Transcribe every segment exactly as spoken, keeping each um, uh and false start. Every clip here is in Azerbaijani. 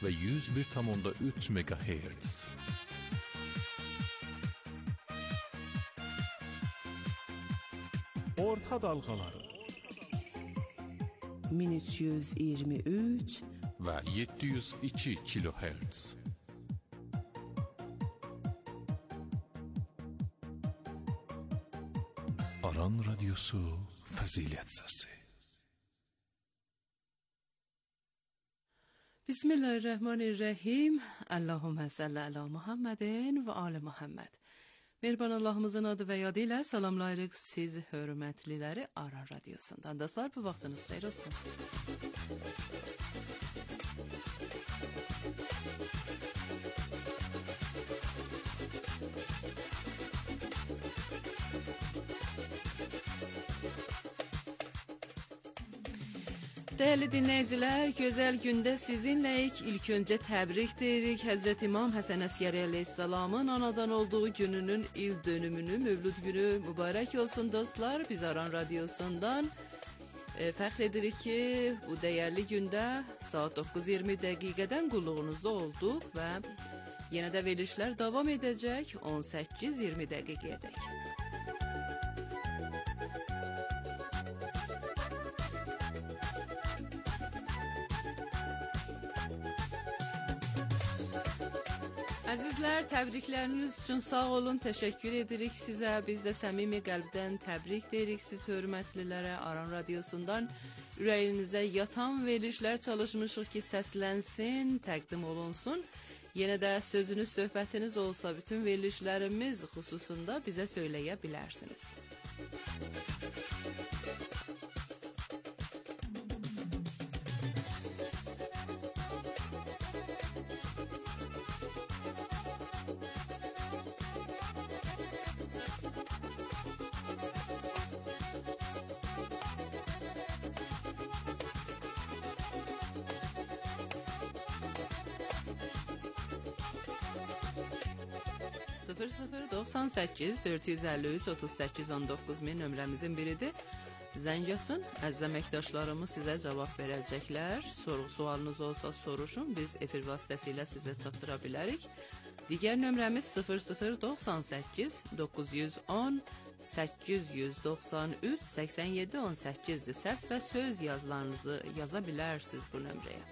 və yüz bir tam onda üç megahertz. Orta dalğaları min üç yüz iyirmi üç və yeddi yüz iki kilohertz. Aran Radyosu Fəzilət Səsi. Bismillahirrahmanirrahim. Allahümme salli ala Muhammedin və ali Muhammed. Mehriban Allahımızın adı və yadı ilə salamlayırıq siz hörmətliləri Aran Radyosundan. Dostlar, bu vaxtınız xeyir olsun. Değerli dinleyiciler, güzel günde sizinleyik. İlk önce tebrik deyirik. Hazreti İmam Hasan Askeri Aleyhisselam'ın anadan olduğu gününün il dönümünü, Mevlud günü mübarek olsun dostlar. Biz Aran Radyosu'ndan e, fəxr edirik ki, bu değerli günde saat dokuz iyirmi dəqiqədən qulluğunuzda olduq və yenə də verilişlər davam edəcək on səkkiz iyirmi dəqiqəyədək. Əzizlər, təbrikləriniz üçün sağ olun, təşəkkür edirik sizə. Biz də səmimi qəlbdən təbrik deyirik siz hörmətlilərə. Aran Radyosundan ürəyinizə yatan verilişlər çalışmışıq ki, səslənsin, təqdim olunsun. Yenə də sözünüz, söhbətiniz olsa bütün verilişlərimiz xüsusunda bizə söyləyə bilərsiniz. sıfır sıfır doxsan səkkiz dörd yüz əlli üç otuz səkkiz on doqquz min nömrəmizin biridir. Zəng açın, əziz əməkdaşlarımız sizə cavab verəcəklər. Soru, sualınız olsa soruşun, biz efir vasitəsilə sizə çatdıra bilərik. Digər nömrəmiz sıfır sıfır doxsan səkkiz doqquz yüz on səkkiz yüz doxsan üç səksən yeddi on səkkizdir. Səs və söz yazılarınızı yaza bilərsiniz bu nömrəyə.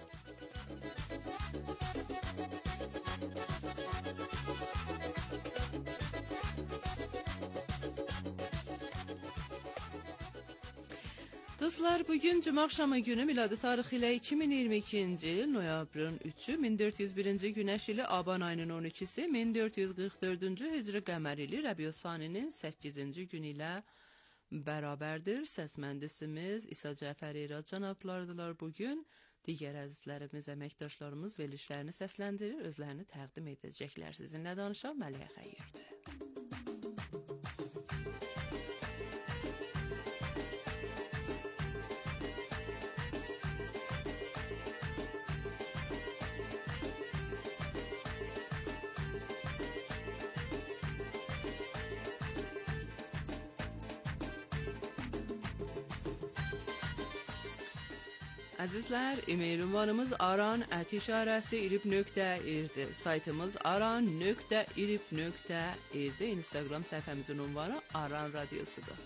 Dostlar, bugün cuma axşamı günü miladi tarixi ilə iki min iyirmi ikinci il noyabrın üçü min dörd yüz birinci günəş ili aban ayının on ikisi min dörd yüz qırx dördüncü hicri qəmər ili Rəbiyosaninin səkkizinci günü ilə bərabərdir. Səs mühəndisimiz İsa Cəfəri İrad cənablardılar bugün. Digər əzizlərimiz, əməkdaşlarımız verilişlərini səsləndirir, özlərini təqdim edəcəklər. Sizinlə danışan Məliyə Xəyyirdir. Əzizlər, e-mail ünvanımız aran ət işarəsi irib nöqtə irdir. Saytımız aran nöqtə irib nöqtə irdir. Instagram səhifəmizin ünvanı Aran Radyosudur.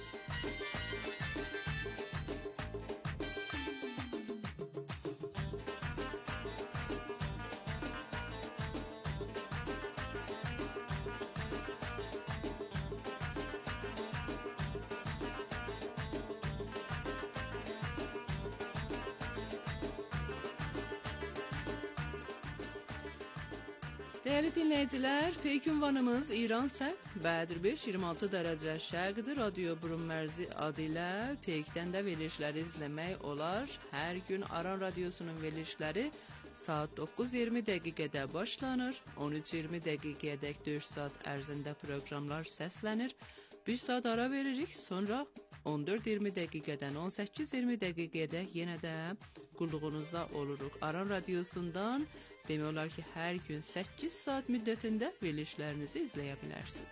Değerli dinləyicilər, feyk ünvanımız İran Sərt, Bədir beş iyirmi altı dərəcə şərqdir. Radyo Burun Mərzi adı ilə Peykdən də verilişləri izləmək olar. Hər gün Aran Radyosunun verilişləri saat doqquz iyirmi dəqiqədə başlanır. on üç iyirmi dəqiqəyədək dörd saat ərzində proqramlar səslənir. bir saat ara veririk, sonra on dörd iyirmi dəqiqədən on səkkiz iyirmi dəqiqədə yenə də qulluğunuzda oluruq. Aran Radyosundan demək olar ki, hər gün səkkiz saat müddətində verilişlərinizi izləyə bilərsiniz.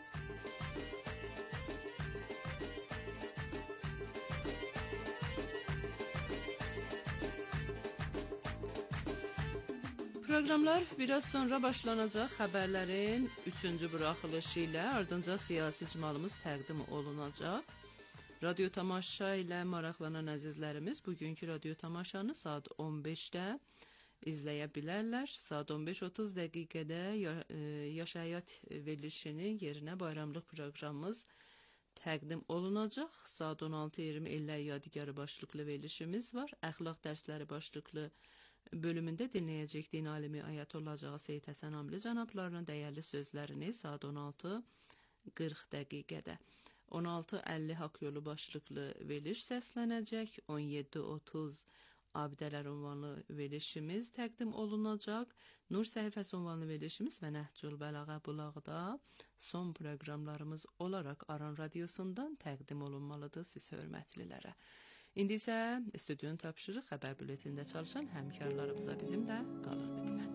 Proqramlar biraz sonra başlanacaq xəbərlərin üçüncü buraxılışı ilə ardınca siyasi icmalımız təqdim olunacaq. Radyo tamaşa ilə maraqlanan əzizlərimiz bugünkü radyo tamaşanı saat on beşdə izləyə bilərlər. Saat on beş otuz dəqiqədə Yaş Həyat verilişinin yerinə bayramlıq proqramımız təqdim olunacaq. Saat on altı iyirmi illər yadigarı başlıqlı verilişimiz var. Əxlaq dərsləri başlıqlı bölümündə dinləyəcək din alimi Ayətullah Ağa Seyid Həsən Amili cənablarının dəyərli sözlərini saat on altı qırx dəqiqədə. on altı əlli Haqq Yolu başlıqlı veriliş səslənəcək. on yeddi otuz Abidələr ünvanlı verilişimiz təqdim olunacaq. Nur səhifəsi ünvanlı verilişimiz və Nəhcül Bələğə bulaqda son proqramlarımız olaraq Aran Radiosundan təqdim olunmalıdır siz hörmətlilərə. İndi isə stüdyonun tapşırıq xəbər bülletində çalışan həmkarlarımıza bizimlə qalın lütfən.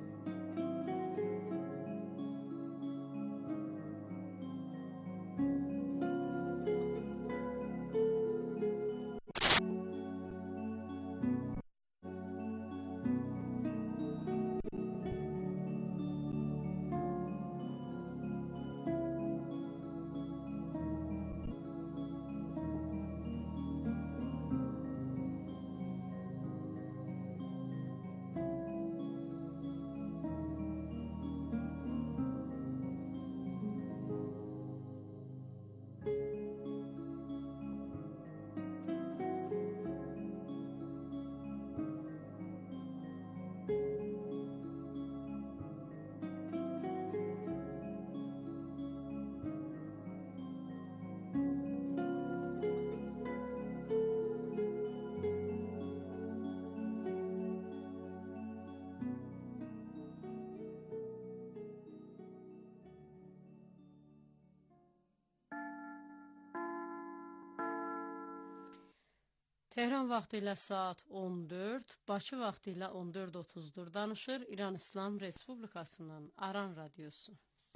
Tehran vaxtı ilə saat on dörd, Bakı vaxtı ilə on dörd otuzdur. Danışır İran İslam Respublikasının Aran Radiosu.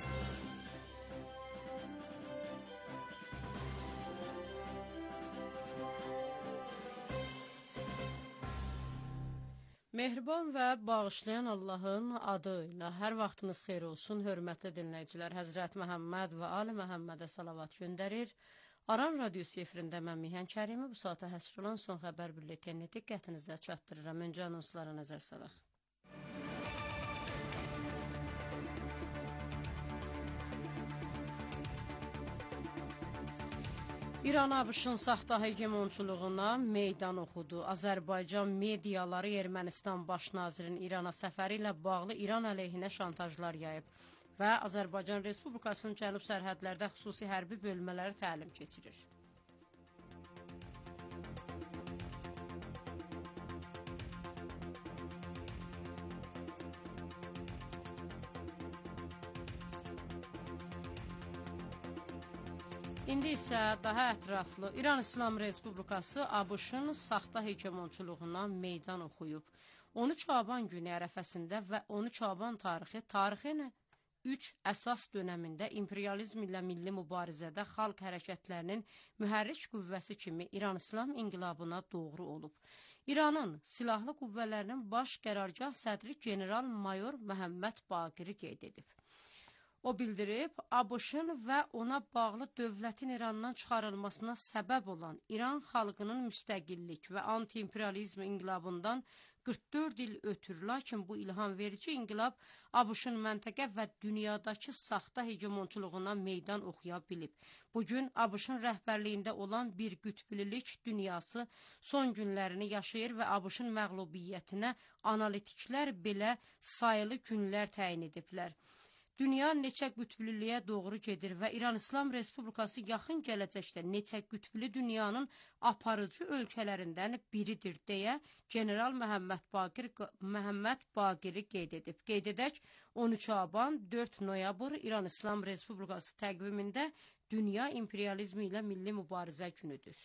Mehriban və bağışlayan Allahın adı ilə hər vaxtınız xeyir olsun, hörmətli dinləyicilər. Həzrət Məhəmməd və Ali Məhəmmədə salavat göndərir. Aran Radiosu efirində mən Mihan Kərimi bu saata həsr olan son xəbər bülletenini diqqətinizə çatdırıram. Öncə anonslara nəzər salaq. İran ABŞ-ın saxta hegemonçuluğuna meydan oxudu. Azərbaycan mediaları Ermənistan baş nazirinin İrana səfəri ilə bağlı İran əleyhinə şantajlar yayıb və Azərbaycan Respublikasının cənub sərhədlərdə xüsusi hərbi bölmələri təlim keçirir. İndi isə daha ətraflı İran İslam Respublikası ABŞ-ın saxta hegemonçuluğuna meydan oxuyub. on üç Şaban günü ərəfəsində və on üç Şaban tarixi tarixin üç əsas dönəmində imperializm ilə milli mübarizədə xalq hərəkətlərinin mühərrik qüvvəsi kimi İran İslam inqilabına doğru olub. İranın silahlı qüvvələrinin baş qərargah sədri general-mayor Məhəmməd Baqiri qeyd edib. O bildirib, ABŞ-ın və ona bağlı dövlətin İrandan çıxarılmasına səbəb olan İran xalqının müstəqillik və anti-imperializm inqilabından qırx dörd il ötür, lakin bu ilham verici inqilab ABŞ-ın məntəqə və dünyadakı saxta hegemonçuluğuna meydan oxuya bilib. Bugün ABŞ-ın rəhbərliyində olan bir qütblilik dünyası son günlərini yaşayır və ABŞ-ın məğlubiyyətinə analitiklər belə sayılı günlər təyin ediblər. Dünya neçə qütbliliyə doğru gedir və İran İslam Respublikası yaxın gələcəkdə neçə qütbli dünyanın aparıcı ölkələrindən biridir deyə General Məhəmməd Baqir Məhəmməd Baqiri qeyd edib. Qeyd edək, on üç Şaban dörd noyabr İran İslam Respublikası təqvimində dünya imperializmi ilə milli mübarizə günüdür.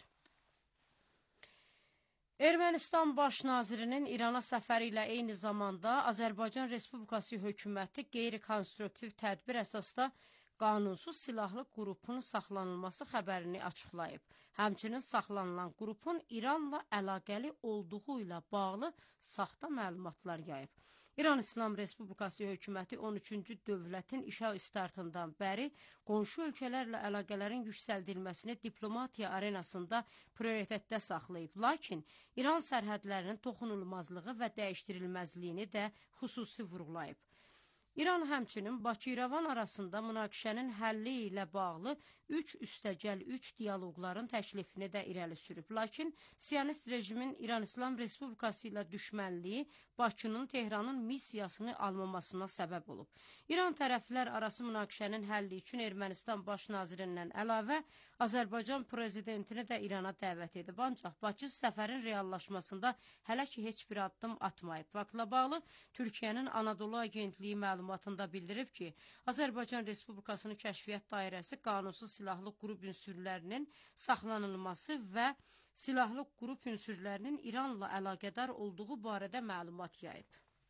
Ermənistan baş nazirinin İrana səfəri ilə eyni zamanda Azərbaycan Respublikası hökuməti qeyri-konstruktiv tədbir əsasda qanunsuz silahlı qrupun saxlanılması xəbərini açıqlayıb. Həmçinin saxlanılan qrupun İranla əlaqəli olduğu ilə bağlı saxta məlumatlar yayıb. İran İslam Respublikası hökuməti on üçüncü dövlətin işə startından bəri qonşu ölkələrlə əlaqələrin yüksəldilməsini diplomatiya arenasında prioritetdə saxlayıb. Lakin İran sərhədlərinin toxunulmazlığı və dəyişdirilməzliyini də xüsusi vurğulayıb. İran həmçinin Bakı-İrəvan arasında münaqişənin həlli ilə bağlı üç üstəgəl üç diyaloqların təklifini də irəli sürüb. Lakin Siyonist rejimin İran İslam Respublikası ilə düşmənliyi Bakının Tehranın missiyasını almamasına səbəb olub. İran tərəflər arası münaqişənin həlli üçün Ermənistan baş nazirindən əlavə Azərbaycan prezidentini də İrana dəvət edib. Ancaq Bakı səfərin reallaşmasında hələ ki heç bir addım atmayıb. Faktla bağlı Türkiyənin Anadolu Agentliyi məlumatında bildirib ki, Azərbaycan Respublikasının kəşfiyyat dairəsi qanunsuz silahlı qrup ünsürlərinin saxlanılması və silahlı qrup ünsürlərinin İranla əlaqədar olduğu barədə məlumat yayıb.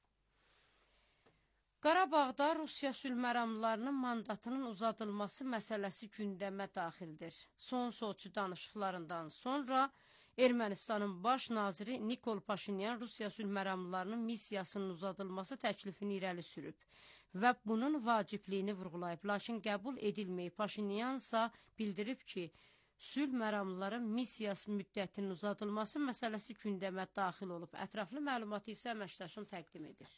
Qarabağda Rusiya sülh məramlarının mandatının uzadılması məsələsi gündəmə daxildir. Son Soçi danışıqlarından sonra Ermənistanın baş naziri Nikol Paşinyan Rusiya sülh məramlarının missiyasının uzadılması təklifini irəli sürüb və bunun vacibliyini vurğulayıb. Lakin qəbul edilməyib. Paşinyansa bildirib ki, sülh məramları missiyası müddətinin uzadılması məsələsi gündəmə daxil olub. Ətraflı məlumatı isə əməkdaşım təqdim edir.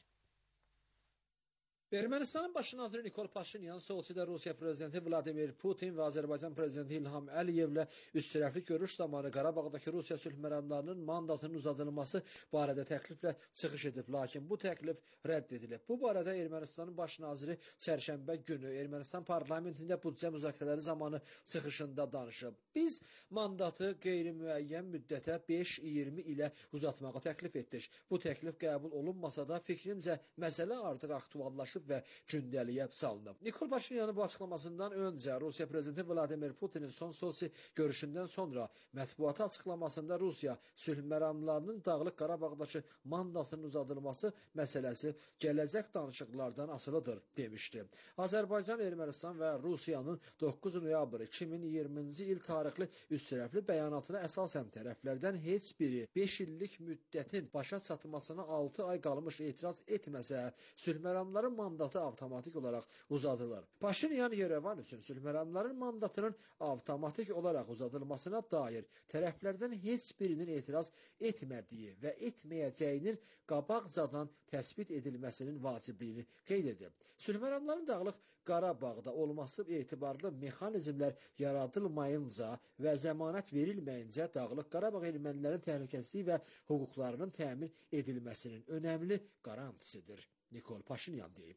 Ermənistanın baş naziri Nikol Paşinyan Soçidə Rusiya prezidenti Vladimir Putin və Azərbaycan prezidenti İlham Əliyevlə üstürəfli görüş zamanı Qarabağdakı Rusiya sülh məramlarının mandatının uzadılması barədə təkliflə çıxış edib. Lakin bu təklif rədd edilib. Bu barədə Ermənistanın baş naziri çərşənbə günü Ermənistan parlamentində büdcə müzakirələri zamanı çıxışında danışıb. Biz mandatı qeyri-müəyyən müddətə beş iyirmi ilə uzatmağı təklif etdik. Bu təklif qəbul olunmasa da fikrimcə məsələ artıq aktuallaşıb və gündəliyə salınıb. Nikol Paşinyanın bu açıqlamasından öncə Rusiya prezidenti Vladimir Putinin son Soçi görüşündən sonra mətbuata açıqlamasında Rusiya sülh məramlarının Dağlıq Qarabağdakı mandatının uzadılması məsələsi gələcək danışıqlardan asılıdır demişdi. Azərbaycan, Ermənistan və Rusiyanın doqquz noyabr iki min iyirminci il tarixli üstürəfli bəyanatına əsasən tərəflərdən heç biri beş illik müddətin başa çatmasına altı ay qalmış etiraz etməsə, sülh məramları mandatı avtomatik olaraq uzadılır. Paşinyan Yerevan üçün sülh məramlarının mandatının avtomatik olaraq uzadılmasına dair tərəflərdən heç birinin etiraz etmədiyi və etməyəcəyinin qabaqcadan təsbit edilməsinin vacibliyini qeyd edib. Sülh məramlarının Dağlıq Qarabağda olması etibarlı mexanizmlər yaradılmayınca və zəmanət verilməyincə Dağlıq Qarabağ ermənilərin təhlükəsizliyi və hüquqlarının təmin edilməsinin önəmli qarantisidir. Nikol Paşinyan deyib.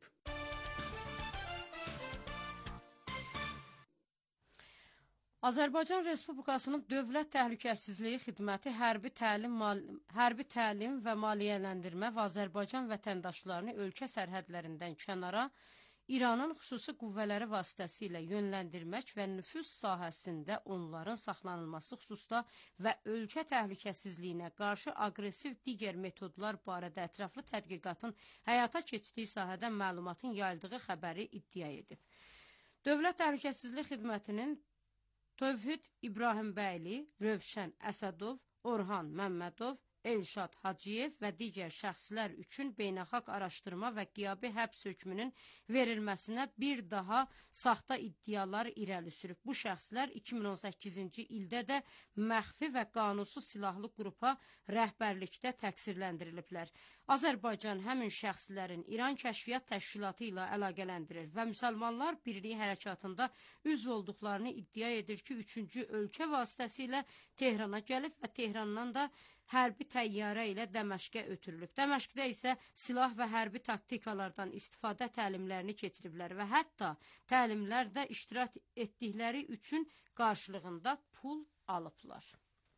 Azərbaycan Respublikasının Dövlət Təhlükəsizliyi Xidməti hərbi təlim, hərbi təlim və maliyyələndirmə və Azərbaycan vətəndaşlarını ölkə sərhədlərindən kənara İranın xüsusi qüvvələri vasitəsilə yönləndirmək və nüfuz sahəsində onların saxlanılması xüsusda və ölkə təhlükəsizliyinə qarşı aqressiv digər metodlar barədə ətraflı tədqiqatın həyata keçdiyi sahədə məlumatın yayıldığı xəbəri iddia edib. Dövlət Təhlükəsizlik Xidmətinin Tövhid İbrahimbəyli, Rövşən Əsədov, Orhan Məmmədov, Elşad Hacıyev və digər şəxslər üçün beynəlxalq araşdırma və qiyabi həbs hökmünün verilməsinə bir daha saxta iddialar irəli sürüb. Bu şəxslər iki min on səkkizinci ildə də məxfi və qanunsuz silahlı qrupa rəhbərlikdə təqsirləndiriliblər. Azərbaycan həmin şəxslərin İran Kəşfiyyat Təşkilatı ilə əlaqələndirir və Müsəlmanlar Birliyi hərəkatında üzv olduqlarını iddia edir ki, üçüncü ölkə vasitəsilə Tehrana gəlib və Tehrandan da hərbi təyyarə ilə Dəməşqə ötürülüb. Dəməşqdə isə silah və hərbi taktikalardan istifadə təlimlərini keçiriblər və hətta təlimlərdə iştirak etdikləri üçün qarşılığında pul alıblar.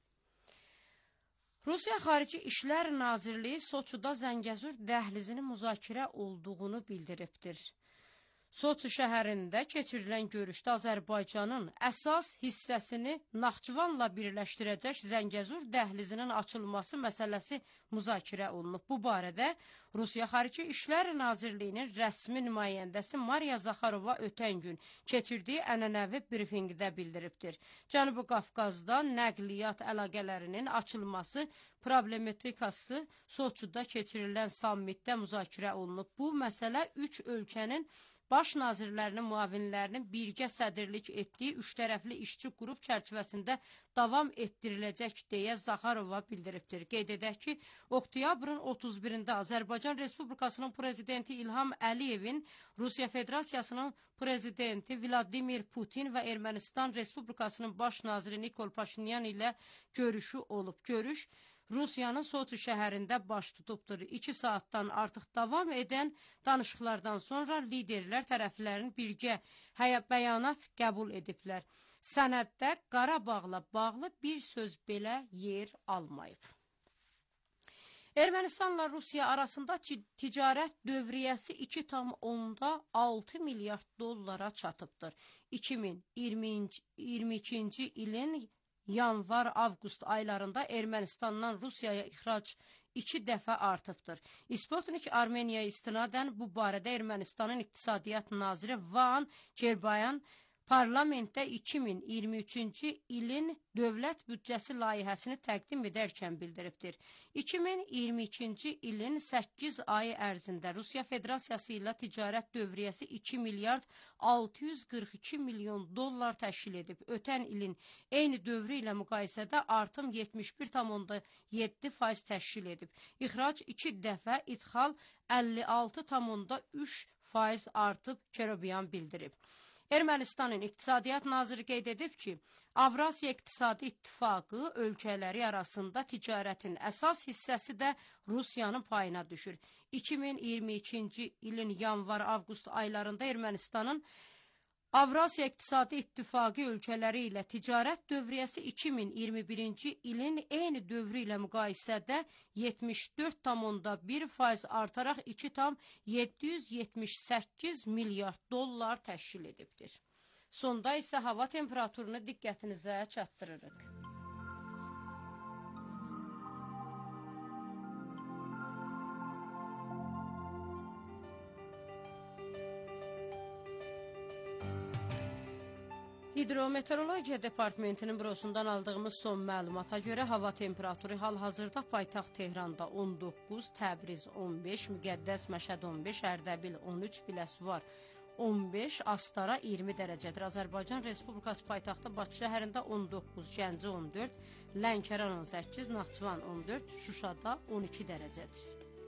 Rusiya Xarici İşlər Nazirliyi Soçuda Zəngəzur dəhlizinin müzakirə olduğunu bildiribdir. Soçi şəhərində keçirilən görüşdə Azərbaycanın əsas hissəsini Naxçıvanla birləşdirəcək Zəngəzur dəhlizinin açılması məsələsi müzakirə olunub. Bu barədə Rusiya Xarici İşlər Nazirliyinin rəsmi nümayəndəsi Mariya Zaxarova ötən gün keçirdiyi ənənəvi brifinqdə bildiribdir. Cənubi Qafqazda nəqliyyat əlaqələrinin açılması problematikası Soçidə keçirilən sammitdə müzakirə olunub. Bu məsələ üç ölkənin baş nazirlərinin müavinlərinin birgə sədirlik etdiyi üç tərəfli işçi qrup çərçivəsində davam etdiriləcək deyə Zaxarova bildiribdir. Qeyd edək ki, oktyabrın otuz birində Azərbaycan Respublikasının prezidenti İlham Əliyevin Rusiya Federasiyasının prezidenti Vladimir Putin və Ermənistan Respublikasının baş naziri Nikol Paşinyan ilə görüşü olub. Görüş Rusiyanın Soçi şəhərində baş tutubdur. İki saatdan artıq davam edən danışıqlardan sonra liderlər tərəflərin birgə bəyanat qəbul ediblər. Sənəddə Qarabağla bağlı bir söz belə yer almayıb. Ermənistanla Rusiya arasında ticarət dövriyyəsi iki tam altı milyard dollara çatıbdır. iki min iyirmi ikinci ilin yanvar-avqust aylarında Ermənistandan Rusiyaya ixrac iki dəfə artıbdır. İsputnik Armeniyaya istinadən bu barədə Ermənistanın İqtisadiyyat naziri Van Kerbayan parlamentdə iki min iyirmi üçüncü ilin dövlət büdcəsi layihəsini təqdim edərkən bildiribdir. iki min iyirmi ikinci ilin səkkiz ayı ərzində Rusiya Federasiyası ilə ticarət dövriyyəsi iki milyard altı yüz qırx iki milyon dollar təşkil edib. Ötən ilin eyni dövrü ilə müqayisədə artım yetmiş bir tam yeddi faiz təşkil edib. İxrac iki dəfə, idxal əlli altı tam üç faiz artıb, Kerobyan bildirib. Ermənistanın İqtisadiyyat naziri qeyd edib ki, Avrasiya İqtisadi İttifaqı ölkələri arasında ticarətin əsas hissəsi də Rusiyanın payına düşür. iki min iyirmi ikinci ilin yanvar-avqust aylarında Ermənistanın Avrasiya İqtisadi İttifaqı ölkələri ilə ticarət dövriyyəsi iki min iyirmi birinci ilin eyni dövrü ilə müqayisədə yetmiş dörd tam bir faiz artaraq iki tam yeddi yüz yetmiş səkkiz milyard dollar təşkil edibdir. Sonda isə hava temperaturunu diqqətinizə çatdırırıq. Hidrometeorologiya Departamentinin bürosundan aldığımız son məlumata görə hava temperaturu hal-hazırda paytaxt Tehranda on doqquz, Təbriz on beş, Müqəddəs Məşəd on beş, Ərdəbil on üç, Biləsuvar on beş, Astara iyirmi dərəcədir. Azərbaycan Respublikası paytaxtı Bakı şəhərində on doqquz, Gəncə on dörd, Lənkəran on səkkiz, Naxçıvan on dörd, Şuşada on iki dərəcədir.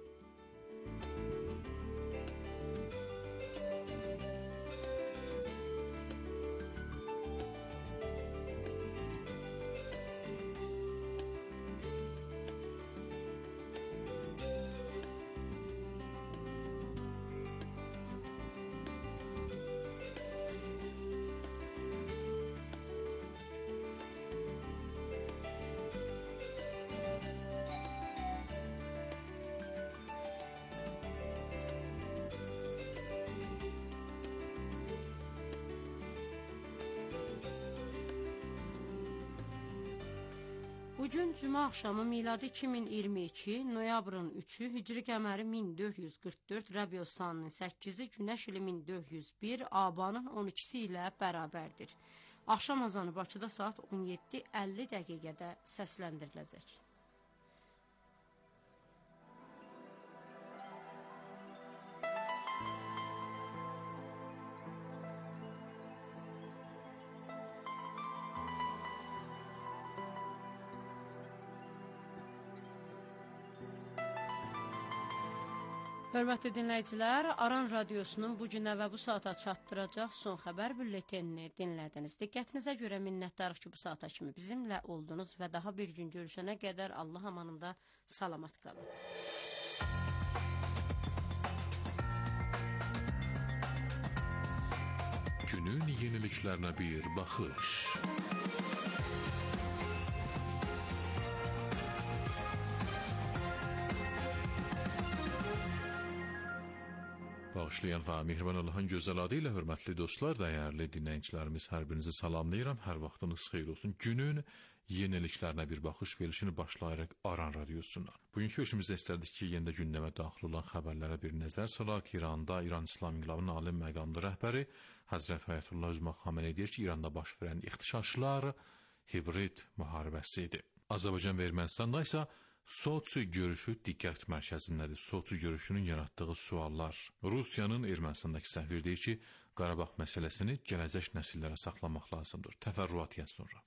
Bugün cümə axşamı miladi iki min iyirmi iki, noyabrın üçü, hicri qəməri min dörd yüz qırx dörd, Rəbiul Saninin səkkizi, Günəş ili min dörd yüz bir, Abanın on ikisi ilə bərabərdir. Axşam azanı Bakıda saat on yeddi əlli dəqiqədə səsləndiriləcək. Hörmətli dinləyicilər, Aran Radiosunun bu günə və bu saata çatdıracaq son xəbər bülletenini dinlədiniz. Diqqətinizə görə minnətdarıq ki, bu saata kimi bizimlə oldunuz və daha bir gün görüşənə qədər Allah amanında salamat qalın. Günün yeniliklərinə bir baxış. Bağışlayan və mehriban Allahın gözəl adı ilə hörmətli dostlar, dəyərli dinləyicilərimiz, hər birinizi salamlayıram. Hər vaxtınız xeyir olsun. Günün yeniliklərinə bir baxış verilişini başlayaraq Aran radiosundan. Bugünkü verilişimizdə istərdik ki, yenə də gündəmə daxil olan xəbərlərə bir nəzər salaq. İranda İran İslam İnqilabının ali məqamlı rəhbəri Həzrət Ayətullah Üzmaq Xameneyi deyir ki, İranda baş verən ixtişaşlar hibrid müharibəsidir. Azərbaycan və Ermənistanda isə Soçi görüşü diqqət mərkəzindədir. Soçi görüşünün yaratdığı suallar. Rusiyanın Ermənistandakı səfiri deyir ki, Qarabağ məsələsini gələcək nəsillərə saxlamaq lazımdır. Təfərrüat yaz sonra.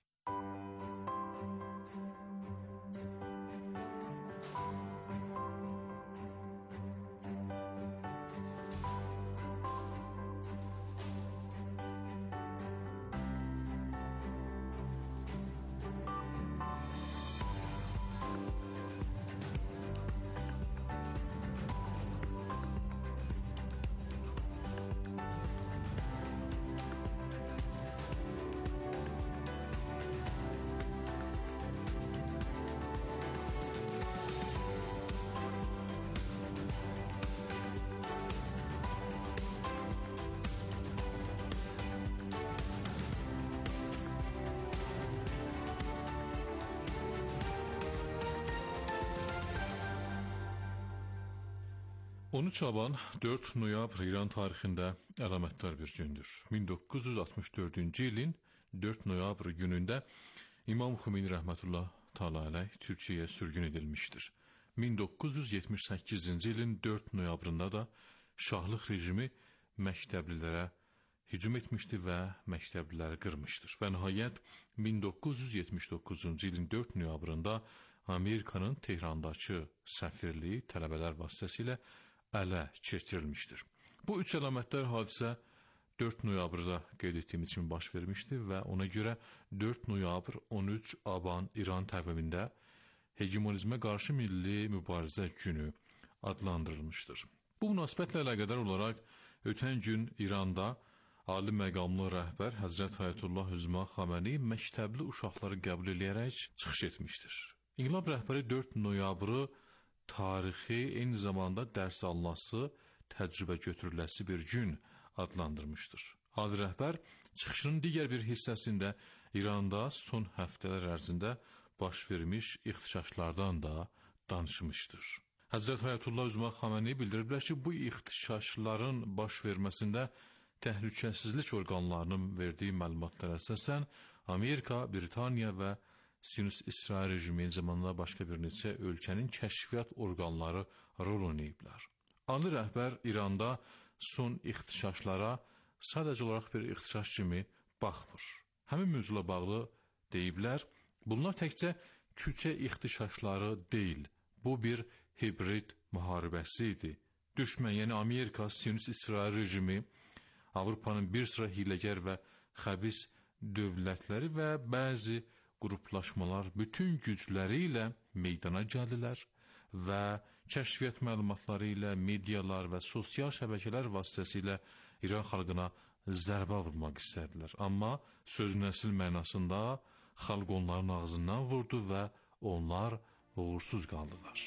on üç Şaban, dörd noyabr İran tarixində əlamətdar bir gündür. min doqquz yüz altmış dördüncü ilin dörd noyabr günündə İmam Xümeyni rəhmətullah təala əleyh Türkiyəyə sürgün edilmişdir. min doqquz yüz yetmiş səkkizinci ilin dörd noyabrında da şahlıq rejimi məktəblilərə hücum etmişdi və məktəbliləri qırmışdır. Və nəhayət min doqquz yüz yetmiş doqquzuncu ilin dörd noyabrında Amerikanın Tehrandakı səfirliyi tələbələr vasitəsilə ələ keçirilmişdir. Bu üç əlamətdar hadisə dörd noyabrda qeyd etdiyimiz kimi baş vermişdi və ona görə dörd noyabr on üç Aban İran təqvimində hegemonizmə qarşı milli mübarizə günü adlandırılmışdır. Bu münasibətlə əlaqədar olaraq ötən gün İranda ali məqamlı rəhbər Həzrət Ayətullah Üzmaq Xameneyi məktəbli uşaqları qəbul edərək çıxış etmişdir. İnqilab rəhbəri dörd noyabrı tarixi, eyni zamanda dərs alınası, təcrübə götürüləsi bir gün adlandırmışdır. Ali rəhbər çıxışının digər bir hissəsində İranda son həftələr ərzində baş vermiş ixtişaşlardan da danışmışdır. Həzrət Ayətullah Üzmaq Xameneyi bildiriblər ki, bu ixtişaşların baş verməsində təhlükəsizlik orqanlarının verdiyi məlumatlara əsasən Amerika, Britaniya və Siyonist İsrail rejimi eyni zamanda başqa bir neçə ölkənin kəşfiyyat orqanları rol oynayıblar. Ali rəhbər İranda son ixtişaşlara sadəcə olaraq bir ixtişaş kimi baxmır. Həmin mövzula bağlı deyiblər, bunlar təkcə küçə ixtişaşları deyil, bu bir hibrid müharibəsi idi. Düşmən, yəni Amerika, Siyonist İsrail rejimi, Avropanın bir sıra hiləgər və xəbis dövlətləri və bəzi qruplaşmalar bütün gücləri ilə meydana gəldilər və kəşfiyyat məlumatları ilə, medialar və sosial şəbəkələr vasitəsilə İran xalqına zərbə vurmaq istədilər. Amma sözün əsl mənasında xalq onların ağzından vurdu və onlar uğursuz qaldılar.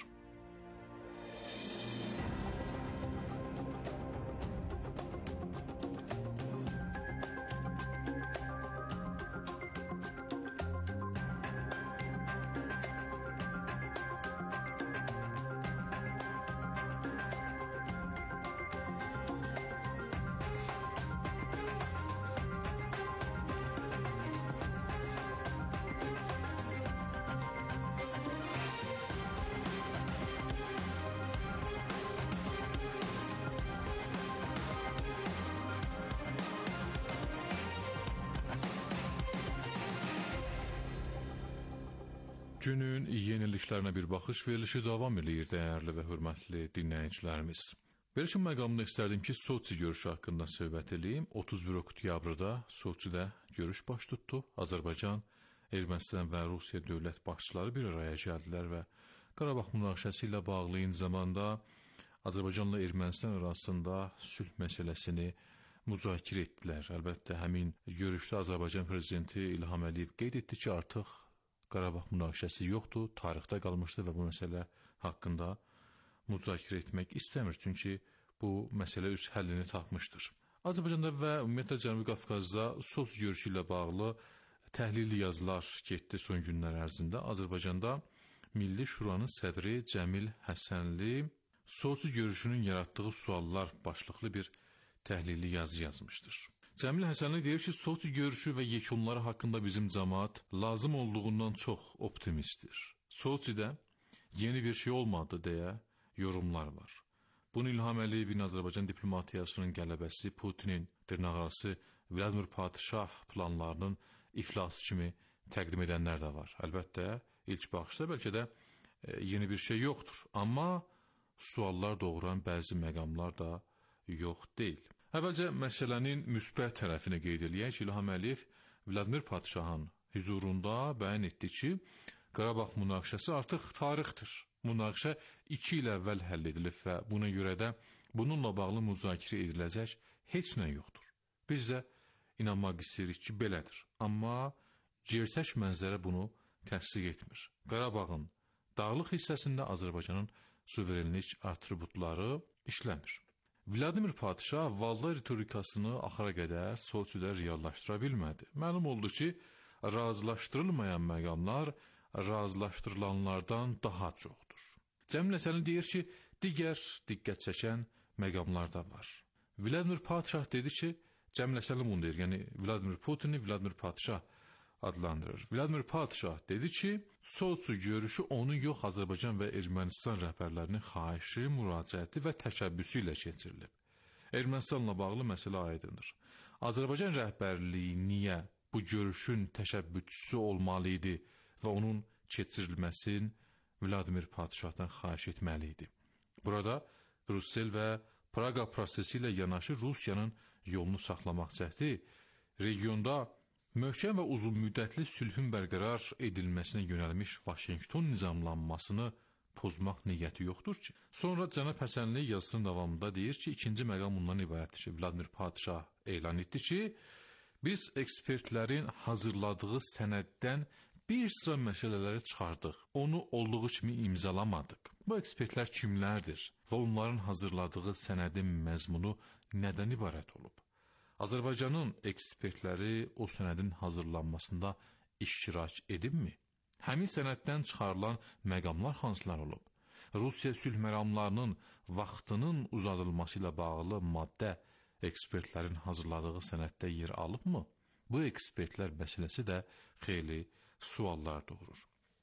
Günün yeniliklərinə bir baxış verilişi davam edir, dəyərli və hörmətli dinləyicilərimiz. Verilişin məqamında istərdim ki, Soçi görüşü haqqında söhbət edeyim. otuz bir oktyabrda Soçidə görüş baş tutdu. Azərbaycan, Ermənistan və Rusiya dövlət başçıları bir araya gəldilər və Qarabağ münaqişəsi ilə bağlı eyni zamanda Azərbaycanla Ermənistan arasında sülh məsələsini müzakirə etdilər. Əlbəttə, həmin görüşdə Azərbaycan prezidenti İlham Əliyev qeyd etdi ki, artıq Qarabağ münaqişəsi yoxdur, tarixdə qalmışdı və bu məsələ haqqında müzakirə etmək istəmir. Çünki bu məsələ öz həllini tapmışdır. Azərbaycanda və ümumiyyətlə Cənubi Qafqazda soç görüşü ilə bağlı təhlilli yazılar getdi son günlər ərzində. Azərbaycanda Milli Şuranın sədri Cəmil Həsənli soç görüşünün yaratdığı suallar başlıqlı bir təhlilli yazı yazmışdır. Cəmil Həsənli deyir ki, soç görüşü və yekunları haqqında bizim cəmaət lazım olduğundan çox optimistdir. Soçidə yeni bir şey olmadı deyə yorumlar var. Bunu İlham Əliyevin Azərbaycan diplomatiyasının qələbəsi, Putinin dırnaqarası Vladimir Padişah planlarının iflası kimi təqdim edənlər də var. Əlbəttə, ilk baxışda bəlkə də e, yeni bir şey yoxdur. Amma suallar doğuran bəzi məqamlar da yox deyil. Əvvəlcə məsələnin müsbət tərəfini qeyd eləyək. İlham Əliyev Vladimir Padişahın hüzurunda bəyan etdi ki, Qarabağ münaqişəsi artıq tarixdir. Münaqişə iki il əvvəl həll edilib və buna görə də bununla bağlı müzakirə ediləcək heç nə yoxdur. Biz də inanmaq istəyirik ki, belədir. Amma gerçək mənzərə bunu təsdiq etmir. Qarabağın dağlıq hissəsində Azərbaycanın suverenlik atributları işləmir. Vladimir Padişah Valda ritorikasını axıra qədər Soçidə reallaşdıra bilmədi. Məlum oldu ki, razılaşdırılmayan məqamlar razılaşdırılanlardan daha çoxdur. Cəmil Həsənli deyir ki, digər diqqət çəkən məqamlar da var. Vladimir Padişah dedi ki, Cəmil Həsənli bunu deyir, yəni Vladimir Putini Vladimir Padişah adlandırır. Vladimir Padişah dedi ki, Soçi görüşü onun yox, Azərbaycan və Ermənistan rəhbərlərinin xahişi, müraciəti və təşəbbüsü ilə keçirilib. Ermənistanla bağlı məsələ aydındır. Azərbaycan rəhbərliyi niyə bu görüşün təşəbbüsçüsü olmalı idi və onun keçirilməsini Vladimir Padişahdan xahiş etməli idi? Burada Brüssel və Praqa prosesi ilə yanaşı Rusiyanın yolunu saxlamaq cəhdi regionda möhkəm və uzun müddətli sülhün bərqərar edilməsinə yönəlmiş Vaşinqton nizamlanmasını pozmaq niyyəti yoxdur ki. Sonra Cənab Həsənli yazısının davamında deyir ki, ikinci məqam bundan ibarətdir ki, Vladimir Padişah elan etdi ki, biz ekspertlərin hazırladığı sənəddən bir sıra məsələləri çıxardıq. Onu olduğu kimi imzalamadıq. Bu ekspertlər kimlərdir və onların hazırladığı sənədin məzmunu nədən ibarət olub? Azərbaycanın ekspertləri o sənədin hazırlanmasında iştirak edibmi? Həmin sənəddən çıxarılan məqamlar hansılar olub? Rusiya sülh məramlarının vaxtının uzadılması ilə bağlı maddə ekspertlərin hazırladığı sənəddə yer alıbmı? Bu ekspertlər məsələsi də xeyli suallar doğurur.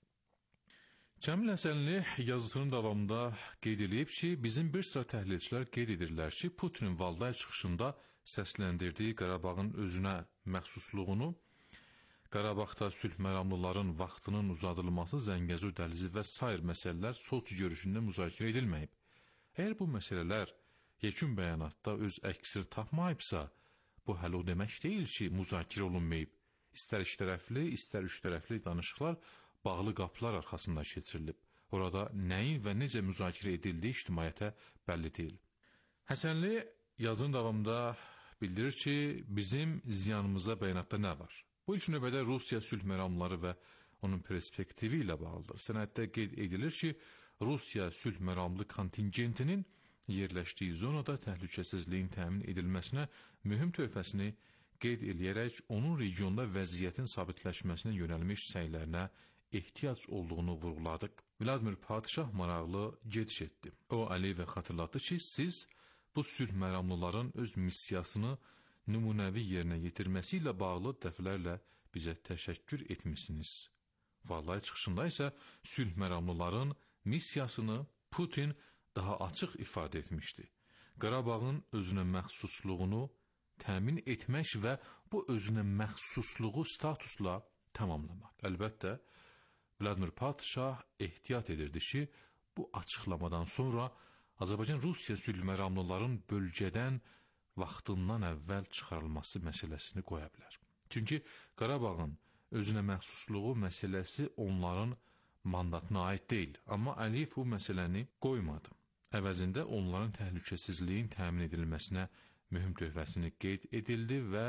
Cəmil Həsənli yazısının davamında qeyd edib ki, bizim bir sıra təhlilçilər qeyd edirlər ki, Putinin Valdai çıxışında səsləndirdiyi Qarabağın özünə məxsusluğunu, Qarabağda sülh məramlıların vaxtının uzadılması, Zəngəzur dəhlizi və sair məsələlər Soçi görüşündə müzakirə edilməyib. Əgər bu məsələlər yekun bəyanatda öz əksini tapmayıbsa, bu hələ o demək deyil ki, müzakirə olunmayıb. İstər ikitərəfli, istər üçtərəfli danışıqlar bağlı qapılar arxasında keçirilib. Orada nəyin və necə müzakirə edildiyi ictimaiyyətə bəlli deyil. Həsənli yazının davamında bildirir ki, bizim ziyanımıza bəyanatda nə var? Bu ilk növbədə Rusiya sülh məramları və onun perspektivi ilə bağlıdır. Sənəddə qeyd edilir ki, Rusiya sülh məramlı kontingentinin yerləşdiyi zonada təhlükəsizliyin təmin edilməsinə mühüm töhfəsini qeyd eləyərək onun regionda vəziyyətin sabitləşməsinə yönəlmiş səylərinə ehtiyac olduğunu vurğuladıq. Vladimir Padişah maraqlı gediş etdi. O, Əliyevə xatırlatdı ki, siz bu sülh məramlıların öz missiyasını nümunəvi yerinə yetirməsi ilə bağlı dəfələrlə bizə təşəkkür etmişsiniz. Vallai çıxışında isə sülh məramlıların missiyasını Putin daha açıq ifadə etmişdi. Qarabağın özünə məxsusluğunu təmin etmək və bu özünə məxsusluğu statusla tamamlamaq. Əlbəttə, Vladimir Padişah ehtiyat edirdi ki, bu açıqlamadan sonra Azərbaycan-Rusiya sülh məramlıların bölgədən vaxtından əvvəl çıxarılması məsələsini qoya bilər. Çünki Qarabağın özünə məxsusluğu məsələsi onların mandatına aid deyil. Amma Əliyev bu məsələni qoymadı. Əvəzində onların təhlükəsizliyin təmin edilməsinə mühüm töhfəsini qeyd edildi və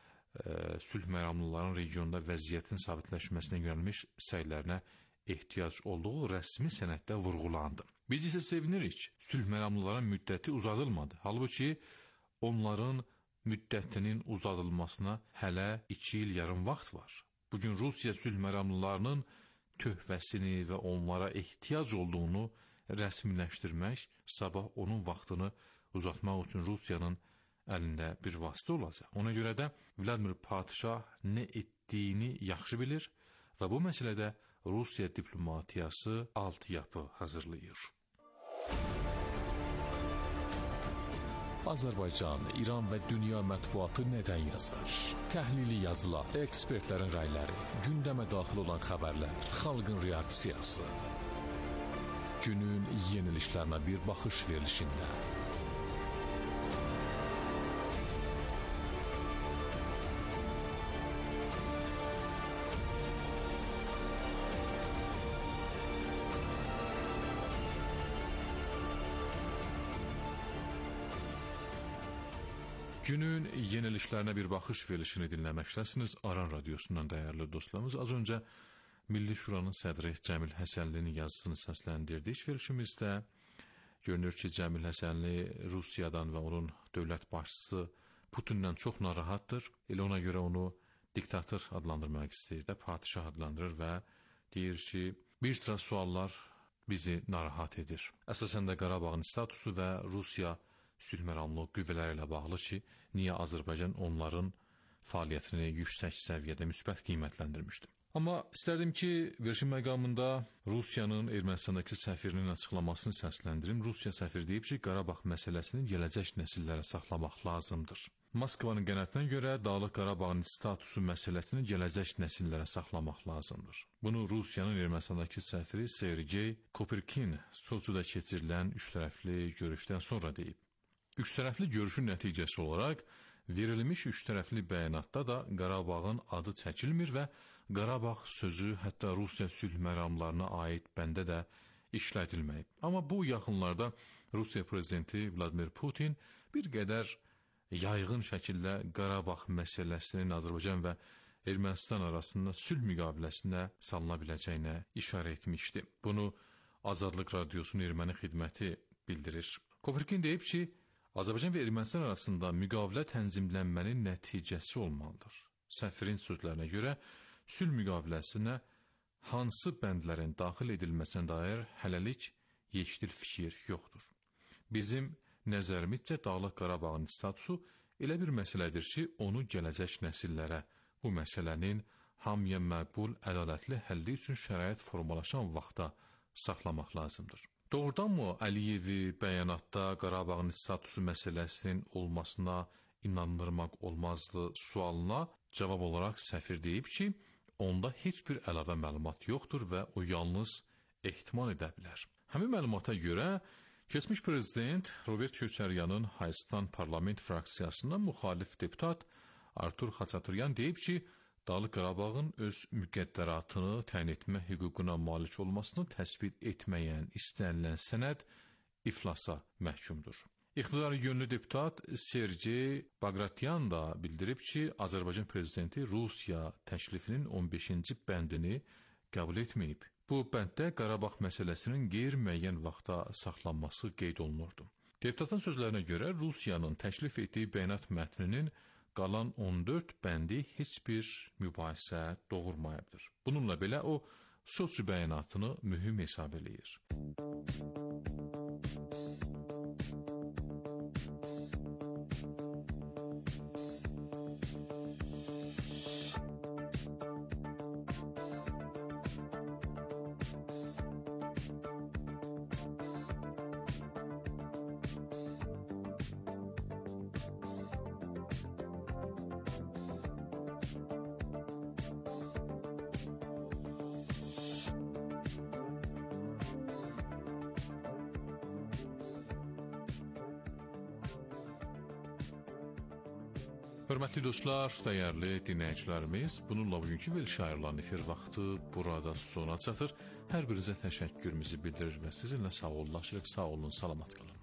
e, sülh məramlıların regionda vəziyyətin sabitləşməsinə yönəlmiş səylərinə ehtiyac olduğu rəsmi sənəddə vurğulandı. Biz isə sevinirik, sülh məramlıların müddəti uzadılmadı. Halbuki onların müddətinin uzadılmasına hələ iki il yarım vaxt var. Bugün Rusiya sülh məramlılarının töhfəsini və onlara ehtiyac olduğunu rəsmiləşdirmək, sabah onun vaxtını uzatmaq üçün Rusiyanın əlində bir vasitə olacaq. Ona görə də Vladimir Padişah nə etdiyini yaxşı bilir və bu məsələdə Rusiya diplomatiyası altyapı hazırlayır. Azərbaycan, İran və dünya mətbuatı nədən yazar? Təhlili yazılar, ekspertlərin rəyləri, gündəmə daxil olan xəbərlər, xalqın reaksiyası. Günün yenilişlərinə bir baxış verilişində. Günün yenilişlərinə bir baxış verilişini dinləməkdəsiniz. Aran radiosundan dəyərli dostlarımız. Az öncə Milli Şuranın sədri Cəmil Həsənlinin yazısını səsləndirdik. Verilişimizdə görünür ki, Cəmil Həsənli Rusiyadan və onun dövlət başçısı Putindən çox narahatdır. Elə ona görə onu diktator adlandırmaq istəyir də, padişah adlandırır və deyir ki, bir sıra suallar bizi narahat edir. Əsasən də Qarabağın statusu və Rusiya sülh məramlı qüvvələri ilə bağlı ki, niyə Azərbaycan onların fəaliyyətini yüksək səviyyədə müsbət qiymətləndirmişdi. Amma istərdim ki, verişin məqamında Rusiyanın Ermənistandakı səfirinin açıqlamasını səsləndirim. Rusiya səfiri deyib ki, Qarabağ məsələsini gələcək nəsillərə saxlamaq lazımdır. Moskvanın qənaətinə görə Dağlıq Qarabağın statusu məsələsini gələcək nəsillərə saxlamaq lazımdır. Bunu Rusiyanın Ermənistandakı səfiri Sergey Kopirkin Soçuda keçirilən üçtərəfli görüşdən sonra deyib. Üçtərəfli görüşün nəticəsi olaraq verilmiş üçtərəfli bəyanatda da Qarabağın adı çəkilmir və Qarabağ sözü hətta Rusiya sülh məramlarına aid bəndə də işlədilməyib. Amma bu yaxınlarda Rusiya prezidenti Vladimir Putin bir qədər yayğın şəkildə Qarabağ məsələsinin Azərbaycan və Ermənistan arasında sülh müqaviləsinə salına biləcəyinə işarə etmişdi. Bunu Azadlıq Radiosunun erməni xidməti bildirir. Kopirkin deyib ki, Azərbaycan və Ermənistan arasında müqavilə tənzimlənmənin nəticəsi olmalıdır. Səfirin sözlərinə görə, sülh müqaviləsinə hansı bəndlərin daxil edilməsinə dair hələlik yeşil fikir yoxdur. Bizim nəzərimizcə Dağlıq Qarabağın statusu elə bir məsələdir ki, onu gələcək nəsillərə bu məsələnin hamıya məqbul, ədalətli həlli üçün şərait formalaşan vaxta saxlamaq lazımdır. Doğrudanmı Əliyevi bəyanatda Qarabağın statusu məsələsinin olmasına inandırmaq olmazdı sualına cavab olaraq səfir deyib ki, onda heç bir əlavə məlumat yoxdur və o yalnız ehtimal edə bilər. Həmin məlumata görə, keçmiş prezident Robert Köçəryanın Hayıstan parlament fraksiyasından müxalif deputat Artur Xaçaturyan deyib ki, Dağlıq Qarabağın öz müqəddəratını təyin etmə hüququna malik olmasını təsbit etməyən istənilən sənəd iflasa məhkumdur. İqtidarı yönlü deputat Sergey Bagratyan da bildirib ki, Azərbaycan prezidenti Rusiya təklifinin on beşinci bəndini qəbul etməyib. Bu bənddə Qarabağ məsələsinin qeyri-müəyyən vaxta saxlanması qeyd olunurdu. Deputatın sözlərinə görə Rusiyanın təklif etdiyi bəyanat mətninin qalan on dörd bəndi heç bir mübahisə doğurmayıbdır. Bununla belə o, Soçi bəyanatını mühüm hesab eləyir. Hörmətli dostlar, dəyərli dinləyicilərimiz, bununla bugünkü verilişə ayrılan efir vaxtı burada sona çatır. Hər birinizə təşəkkürümüzü bildirir və sizinlə sağollaşırıq. Sağ olun, salamat qalın.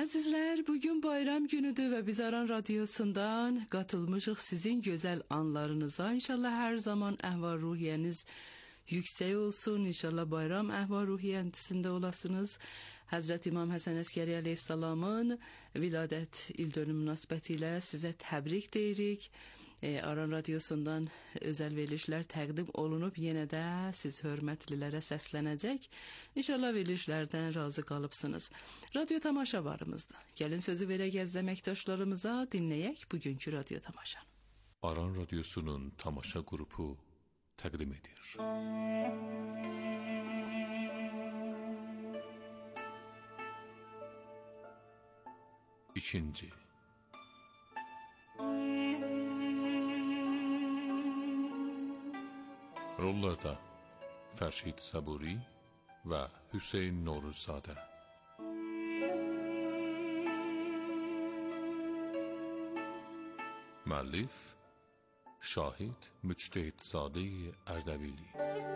Əzizlər, bugün bayram günüdür və biz Aran Radiosundan qatılmışıq sizin gözəl anlarınıza. İnşallah hər zaman əhval-ruhiyyəniz yüksək olsun. İnşallah bayram əhval-ruhiyyəsində olasınız. Həzrət İmam Həsən Əskəri əleyhissalamın viladət ildönümü münasibəti ilə sizə təbrik deyirik. E, Aran Radiosundan özəl verilişlər təqdim olunub, yenə də siz hörmətlilərə səslənəcək. İnşallah verilişlərdən razı qalıbsınız. Radio tamaşa varımızdır. Gəlin sözü verək əziz əməkdaşlarımıza, dinləyək bugünkü radio tamaşanı. Aran Radiosunun tamaşa qrupu təqdim edir. İkinci Rollarda Fərşid Saburi və Hüseyn Noruzzadə. Müəllif Şahid Müctehidzadə Ərdəbili.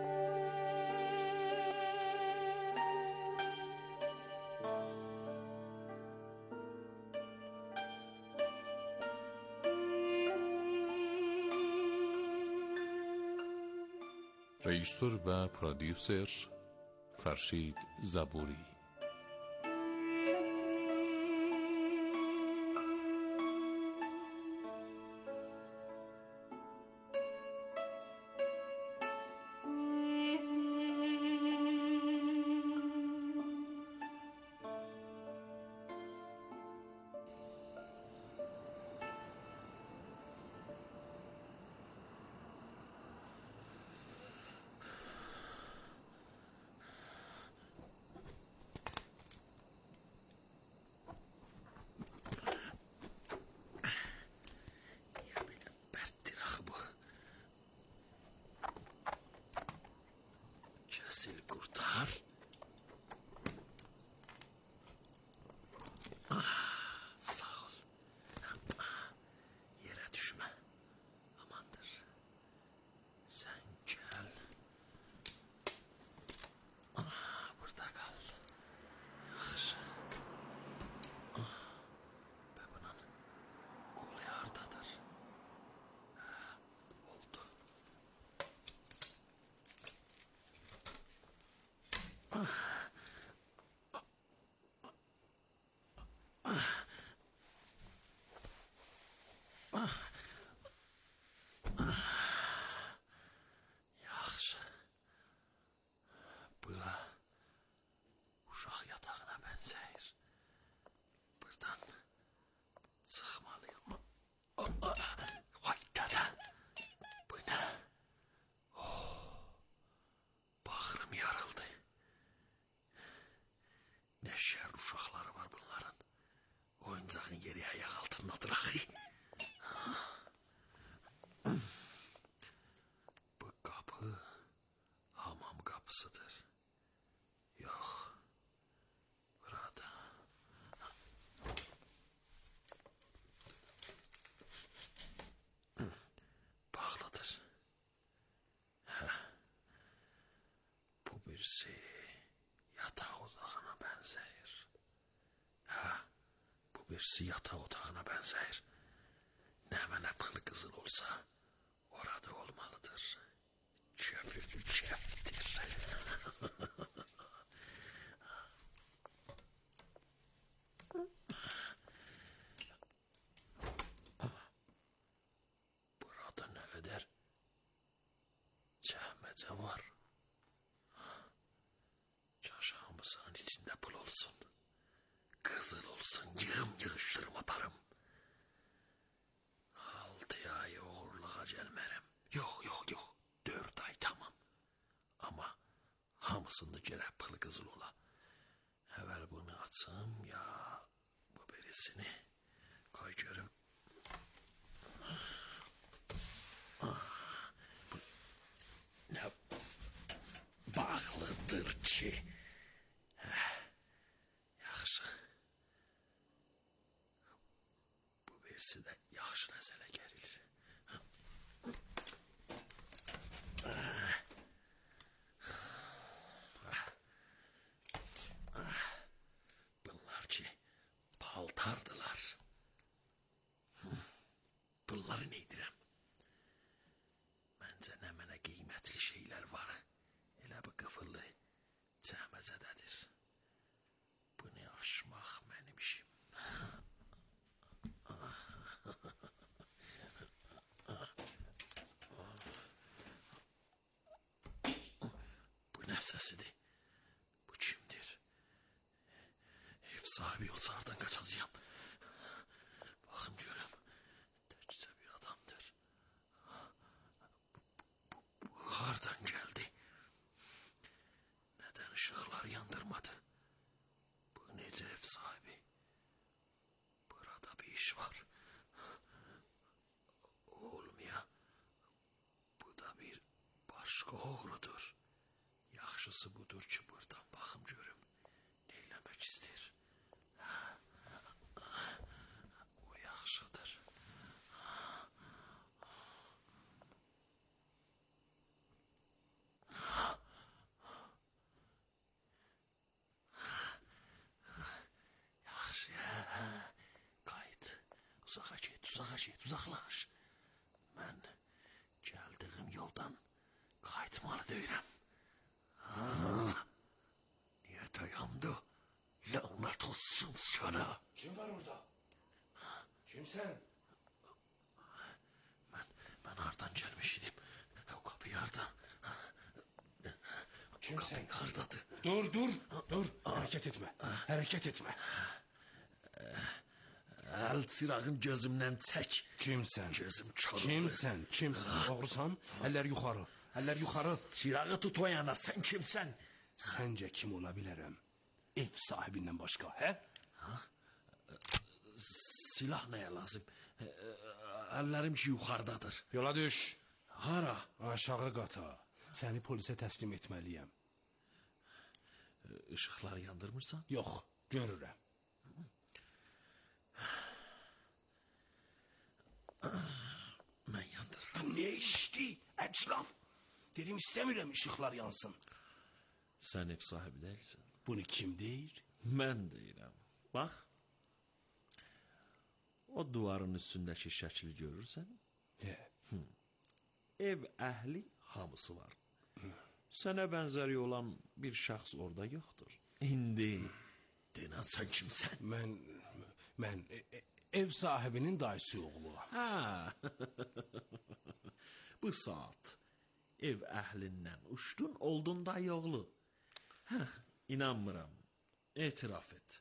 Rejissor və prodüser Fərşid Zaburi. Sil kurtar. Ah, sağ ol. Ah, yere düşme. Amandır. Sen gel. Ah, burada kal. Yaxşı. Ah, be bunun kolu yardadır. Ha, oldu. Yaxşı. Bura uşaq yatağına bənzəyir. Buradan çıxmalıyım. Vay dada. Bu nə? Oh, bağrım yarıldı. Nə şər uşaqları var bunların. Oyuncağın yeri ayak altındadır axı. Bu qapı hamam qapısıdır. Yox. Burada. Bağlıdır. Hə. Bu birisi yataq otağına bənzəyir. Hə. Bu birisi yataq otağına bənzəyir. Nə mənə pıl qızıl olsa, orada olmalıdır. Çəfir çəftir. Burada nə qədər çəhməcə var. Kaş hamısının içində pul olsun. Qızıl olsun, yığım yığışdırım aparım. Altı ay uğurluğa gəlmərəm. Yox, yox, yox. Dörd ay tamam. Amma hamısında gərək pıl qızıl ola. Əvvəl bunu açım, ya bu birisini qoy görüm. Bu nə bağlıdır ki? Yaxşı. Bu birisi də yaxşı nəzərə gəlir. Bunlar ki, paltardılar. Bunları ne edirəm? Məncə nə mənə qiymətli şeylər var. Elə bu qıfırlı cəhməzədədir. Bunu aşmaq mənim işim. Bu nə səsidir? Bu kimdir? Ev sahibi olsa aradan qaçacağım. Baxım görüm. Təkcə bir adamdır. Bu hardan gəldi? Nədən ışıqlar yandırmadı? Bu necə ev sahibi? Burada bir iş var. Olmaya. Bu da bir başqa oğrudur. Yaxşısı budur ki, buradan baxım görüm. Neyləmək istəyir? O yaxşıdır. Yaxşı, hə, qayıt. Uzağa get, uzağa get, uzaqlaş. Mən gəldiyim yoldan qayıtmalı deyirəm. Niye dayandı? Lanet olsun sana. Kim var orada? Kim sen? Ben, ben hardan gelmiş idim. O kapı yarda. Kim sen? Hardadır. Dur dur dur. Hareket etme. Hareket etme. El çırağın gözümden çek. Kimsen? Gözüm çalır. Kimsen? Kimsen? Doğrusan eller yukarı. Eller yukarı. Çırağı tut o yana. Sen kimsen? Sence kim olabilirim? Ev sahibinden başka he? Silah neye lazım? Ellerim ki yukarıdadır. Yola düş. Hara? Aşağı kata. Seni polise teslim etmeliyim. Işıkları yandırmırsan? Yok görürüm. Ben yandırırım. Bu ne işti? Eçlaf. Dedim istemiyorum ışıklar yansın. Sen ev sahibi değilsin. Bunu kim değil? Ben değilim. Bak. O duvarın üstündeki şəkli görürsən? He. Ev əhli hamısı var. Sənə bənzəri olan bir şəxs orada yoxdur. İndi denən sən kimsən? Ben, ben e, e, ev sahibinin dayısı oğlu. Ha. Bu saat ev əhlindən uçdun, oldun da yoğlu. Hə, inanmıram. Etiraf et.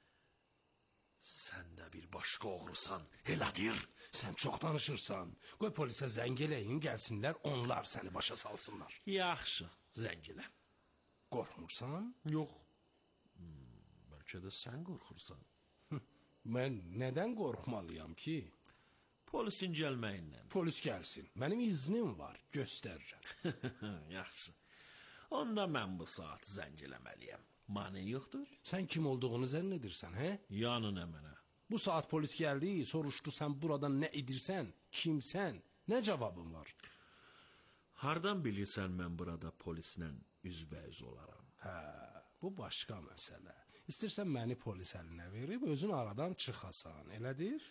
Sən də bir başqa oğrusan, elədir. Sen çok danışırsan. Koy polise zengeleyin gelsinler onlar seni başa salsınlar. Yaxşı, zəngilə. Korkmursan? Yox. Hmm, bəlkə də sən qorxursan. Ben neden korkmalıyım ki? Polisin gəlməyindən. Polis gelsin. Benim iznim var. Gösteririm. Yaxşı. Onda mən bu saat zəng eləməliyəm. Mane yoxdur? Sen kim olduğunu zannedirsen he? Yanına mənə. Bu saat polis geldi, soruştu sen buradan ne edirsen, kimsen, ne cevabın var? Hardan bilirsən mən burada polislə üzbəüz olaram? Hə, bu başka mesele. İstersen beni polis eline verip özün aradan çıkasan, elədir?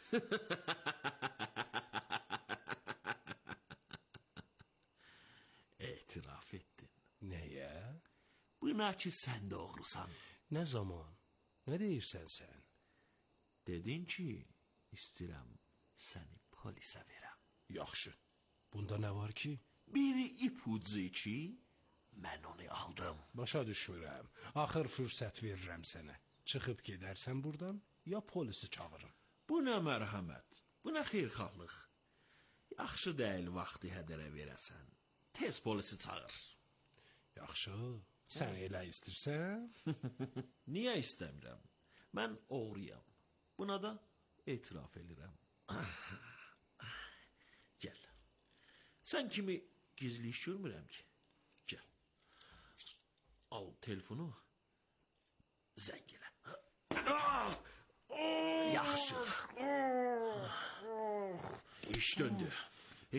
Etiraf etdin. Neye? Buna ki sən də oğrusan. Ne zaman? Ne deyirsən sen? Dedin ki, istəyirəm səni polisə verəm. Yaxşı. Bunda ne var ki? Biri ipucu ki, mən onu aldım. Başa düşmürəm. Axır fürsət verirəm sənə. Çıxıb gedərsən buradan, ya polisi çağırım. Bu nə mərhəmət, bu nə xeyirxahlıq. Yaxşı deyil vaxtı hədərə verəsən. Tez polisi çağır. Yaxşı. Sən elə istirsən? Niyə istəmirəm? Mən oğruyam. Buna da etiraf edirəm. Gəl. Sən kimi gizli iş görmürəm ki. Gəl. Al telefonu. Zəng elə. Yaxşı. İş döndü.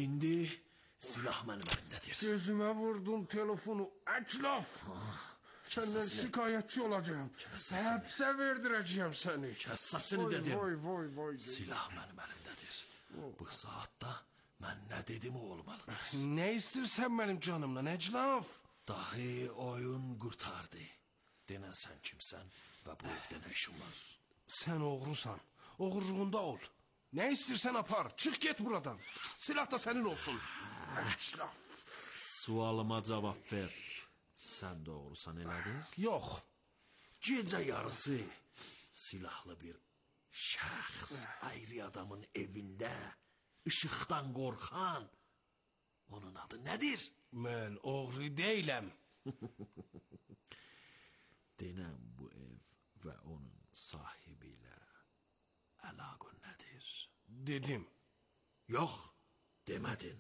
İndi silah mənim əlimdədir. Gözümə vurdun telefonu, əklaf. Səndən şikayətçi olacağım. Həbsə verdirəcəyəm səni. Kəs səsini Vay, dedim. vay, vay, vay. Silah mənim əlimdədir. Bu saatda mən nə dedim o olmalıdır. Nə istəyirsən mənim canımla, Əclaf? Dahi oyun qurtardı. Denən sən kimsən və bu evdə nə işin var? Sən oğrusan. Oğurluğunda ol. Nə istəyirsən apar. Çıx get buradan. Silah da sənin olsun. Əclaf. Sualıma cavab ver. Sən doğrusan elədir? Yox. Gecə yarısı silahlı bir şəxs ayrı adamın evində işıqdan qorxan. Onun adı nədir? Mən oğru deyiləm. Denəm bu ev və onun sahibi ilə əlaqən nədir? Dedim. Yox, demədin.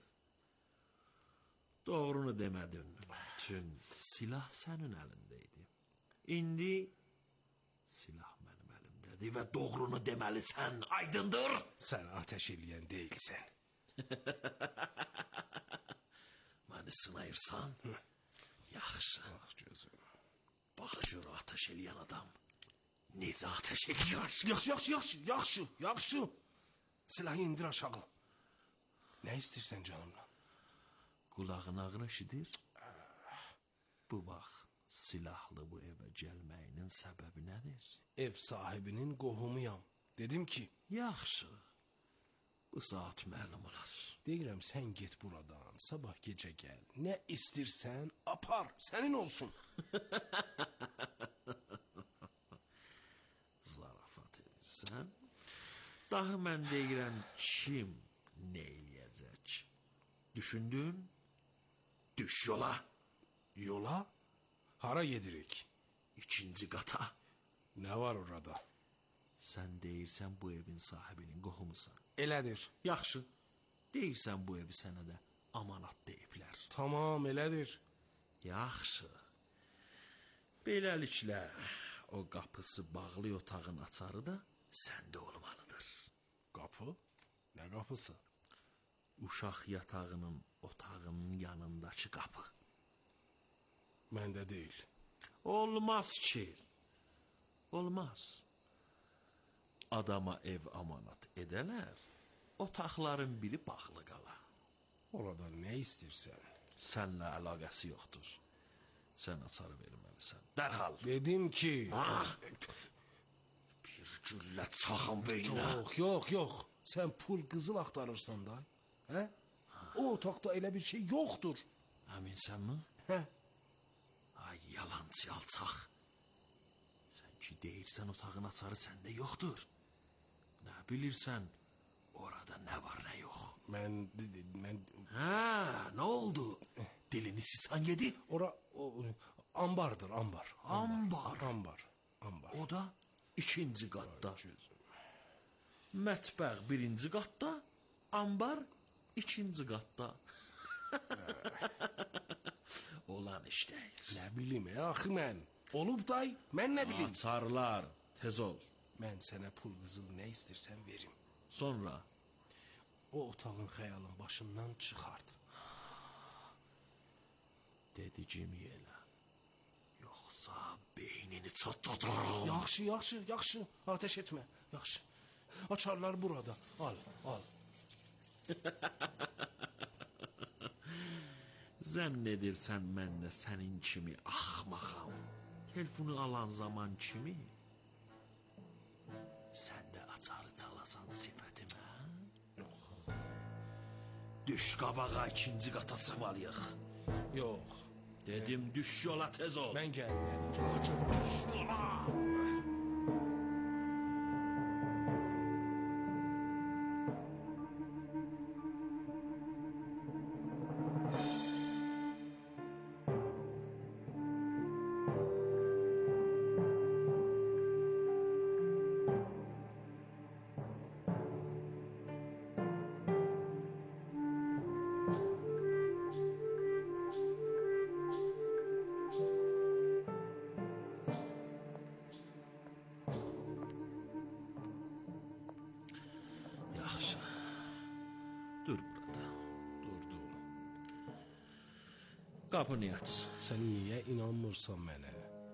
Doğrunu demədin. Çün silah sənin əlindəydi. İndi silah mənim əlimdədir və doğrunu deməlisən, aydındır. Sən ateş eləyən deyilsən. Məni sınayırsan? Yaxşı. Bax gözüm. Bax gör ateş eləyən adam necə ateş eləyir. Yaxşı, yaxşı, yaxşı, yaxşı, yaxşı. Silahı indir aşağı. Nə istəyirsən canımla? Qulağın ağrı eşidir. Bu vaxt silahlı bu evə gəlməyinin səbəbi nədir? Ev sahibinin qohumuyam. Dedim ki, Yaxşı. Bu saat məlum olar. deyirəm sən get buradan, sabah gecə gəl. Nə istəyirsən apar, sənin olsun. Zarafat edirsən. Daha mən deyirəm kim nə eləyəcək? Düşündün? Düş yola. Yola? Hara gedirik? İkinci qata. Nə var orada? Sən deyirsən bu evin sahibinin qohumusan. Elədir. Yaxşı. Deyirsən bu evi sənə də amanat deyiblər. Tamam, elədir. Yaxşı. Beləliklə o qapısı bağlı otağın açarı da səndə olmalıdır. Qapı? Nə qapısı? Uşaq yatağının otağının yanındakı qapı. Məndə deyil. Olmaz ki. Olmaz. Adama ev amanat edələr, otaqların biri bağlı qala. Orada nə istəyirsən? Sənlə əlaqəsi yoxdur. Sən açarı verməlisən. Dərhal. Dedim ki... Ah! Bir güllə çaxın beynə. Yox, yox, yox. Sən pul qızıl axtarırsan da. Hə? O otaqda elə bir şey yoxdur. Əminsənmi? Hə? Ay yalancı alçaq. Sən ki deyirsən otağın açarı səndə yoxdur. Nə bilirsən orada nə var nə yox. Mən... mən... Hə, nə oldu? Dilini siçan yedi? Ora... O, ambardır, ambar. Ambar. Ambar. Ambar. O da ikinci qatda. Mətbəx birinci qatda, ambar ikinci qatda. Olan işdəyiz. Nə bilim, e, axı mən. Olub day, mən nə bilim. Açarlar, tez ol. Mən sənə pul qızıl nə istəyirsən verim. Sonra O otağın xəyalın başından çıxart. dedicimi elə. Yoxsa beynini çatladıram. Yaxşı, yaxşı, yaxşı. Ateş etmə. Yaxşı. Açarlar burada. Al, al. Zənn edirsən mən də sənin kimi axmaqam. Telefonu alan zaman kimi sən də açarı çalasan sifətimə. Yox. Düş qabağa ikinci qata çıxmalıyıq. Yox. Dedim düş yola tez ol. Mən gəlməyəm. Qaçım, düş yola. Yaxşı. Dur burada. Durdum. Qapını aç. Sən niyə inanmırsan mənə?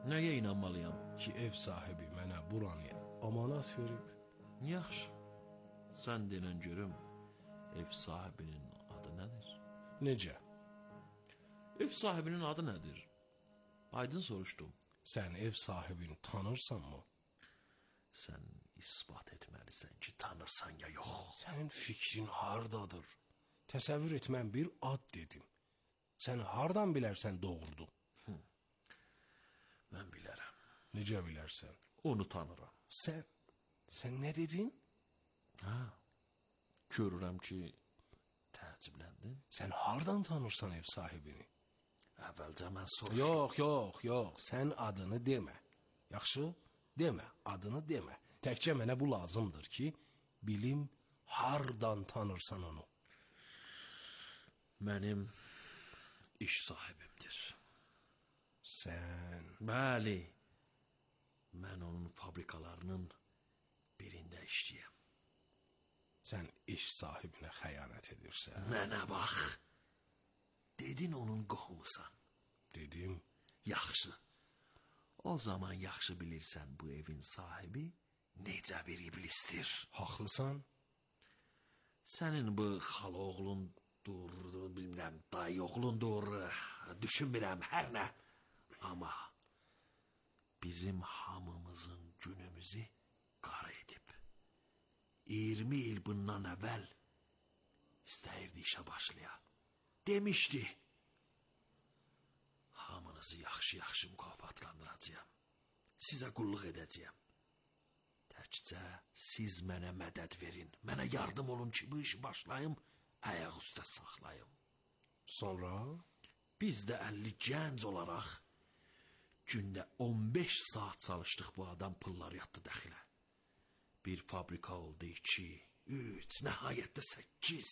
Nəyə inanmalıyam? Ki ev sahibi mənə buranı amanat verib. Yaxşı. Sən denən görüm, ev sahibinin adı nədir? Necə? Ev sahibinin adı nədir? Aydın soruşdum. Sən ev sahibini tanırsanmı? Sən isbat etməlisən ki, tanırsan ya yox. Sənin fikrin hardadır? Təsəvvür etmən bir ad dedim. Sən hardan bilərsən doğrudur? Mən bilərəm. Necə bilərsən? Onu tanıram. Sən, sən nə dedin? Hə, görürəm ki, təəccübləndin. Sən hardan tanırsan ev sahibini? Əvvəlcə mən soruşdum. Yox, yox, yox, sən adını demə. Yaxşı? Demə, adını demə. Təkcə mənə bu lazımdır ki, bilim hardan tanırsan onu. Mənim iş sahibimdir. Sən... Bəli, mən onun fabrikalarının birində işləyəm. Sən iş sahibinə xəyanət edirsən. Mənə bax, dedin onun qohumusan. Dedim, Yaxşı, o zaman yaxşı bilirsən bu evin sahibi necə bir iblisdir. haqlısan. Sənin bu xala oğlundur, bilmirəm, dayı oğlundur, düşünmürəm, hər nə. Amma bizim hamımızın günümüzü qara edib. iyirmi il bundan əvvəl istəyirdi işə başlaya. Demişdi, hamınızı yaxşı-yaxşı mükafatlandıracağım. Sizə qulluq edəcəyəm. Təkcə siz mənə mədəd verin, mənə yardım olun ki, bu işi başlayım, ayaq üstə saxlayım. Sonra Biz də əlli gənc olaraq gündə on beş saat çalışdıq, bu adam pullar yatdı dəxilə. Bir fabrika oldu, iki, üç, nəhayətdə səkkiz.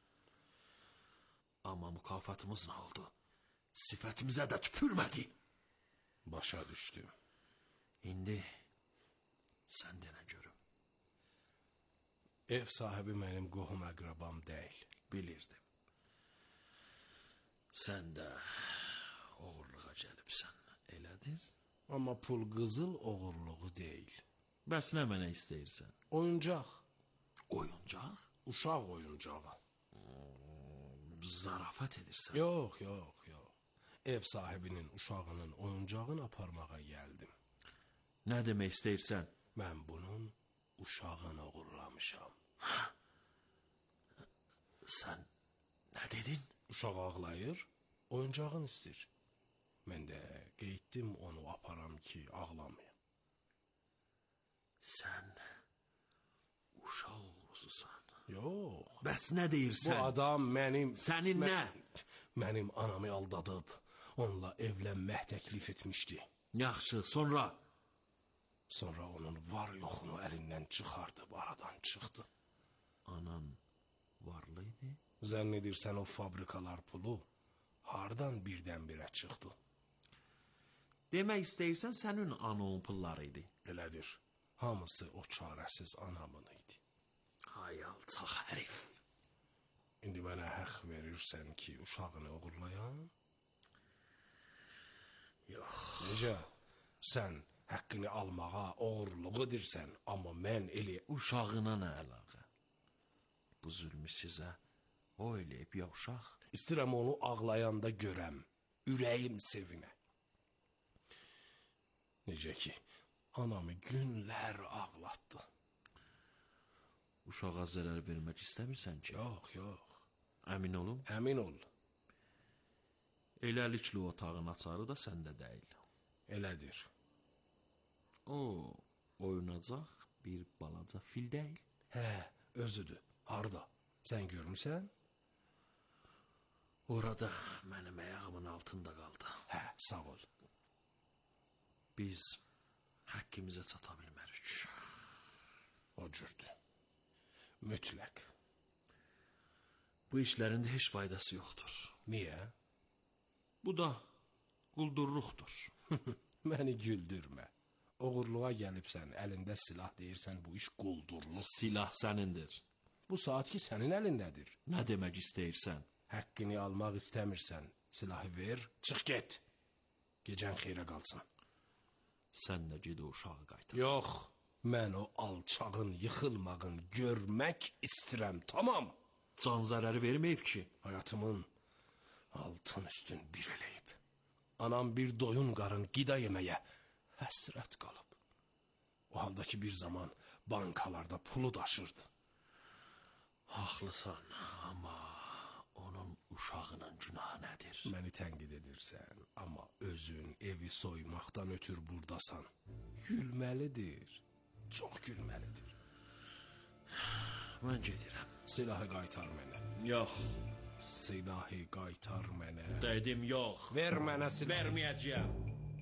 Amma mükafatımız nə oldu? Sifətimizə də tüpürmədi. başa düşdüm. İndi sən denə görüm. Ev sahibi mənim qohum əqrabam deyil. Bilirdim. Sən də oğurluğa gəlibsən, elədir? Amma pul qızıl oğurluğu deyil. Bəs nə mənə istəyirsən? Oyuncaq, Oyuncaq? uşaq oyuncağı. Zarafat edirsən. Yox, yox, yox. Ev sahibinin uşağının oyuncağını aparmağa gəldim. Nə demək istəyirsən? Mən bunun uşağını oğurlamışam. Sən nə dedin? Uşaq ağlayır, oyuncağını istir. Mən də qeyddim onu aparam ki, ağlamayım. Sən uşaq oğrususan. Yox. Bəs nə Bu deyirsən? adam mənim... Sənin Mən- nə? Mənim anamı aldadıb, onunla evlənmək təklif etmişdi. Yaxşı, sonra Sonra onun var yoxunu əlindən çıxardıb aradan çıxdı. anan varlı idi. Zənn edirsən o fabrikalar pulu hardan birdən-birə çıxdı? Demək istəyirsən sənin ananın pulları idi. Elədir. Hamısı o çarəsiz anamın idi. Hay alçaq hərif. İndi mənə haqq verirsən ki, uşağını oğurlayam? Yox. Necə? Sən haqqını almağa oğurluq edirsən, amma mən elə... Uşağına nə əlaqə? Bu zülmü sizə o eləyib ya uşaq? İstəyirəm onu ağlayanda görəm, ürəyim sevinə. Necə ki, anamı günlər ağlatdı. Uşağa zərər vermək istəmirsən ki? Yox, yox, Əmin olun. əmin ol, Eləlikli otağın açarı da səndə deyil. elədir. O oyunacaq bir balaca fil deyil. Hə, özüdür. Harda? Sən görmüsən? Orada mənim ayağımın altında qaldı. Hə, sağ ol. Biz həqqimizə çata bilmərik. O cürdür. Mütləq. Bu işlərində heç faydası yoxdur. Niyə? Bu da quldurluqdur. Məni güldürmə. Oğurluğa gəlibsən, əlində silah deyirsən, bu iş quldurluq. Silah sənindir. Bu saat ki, sənin əlindədir. Nə demək istəyirsən? Həqqini almaq istəmirsən, silahı ver, çıx get. Gecən xeyrə qalsın. sən də ged o uşağı qaytar. Yox, mən o alçağın yıxılmağını görmək istəyirəm, tamam. Can zərəri verməyib ki. Həyatımın altın üstün bir eləyib. Anam bir doyun qarın qida yeməyə həsrət qalıb. O halda ki bir zaman bankalarda pulu daşırdı. Haqlısan, amma onun uşağının günahı nədir? Məni tənqid edirsən, amma özün evi soymaqdan ötür burdasan. Gülməlidir, çox gülməlidir. Mən gedirəm. Silahı qaytar mənə. Yox. Silahı qaytar mənə. Dedim yox. Ver mənə silah. Verməyəcəyəm.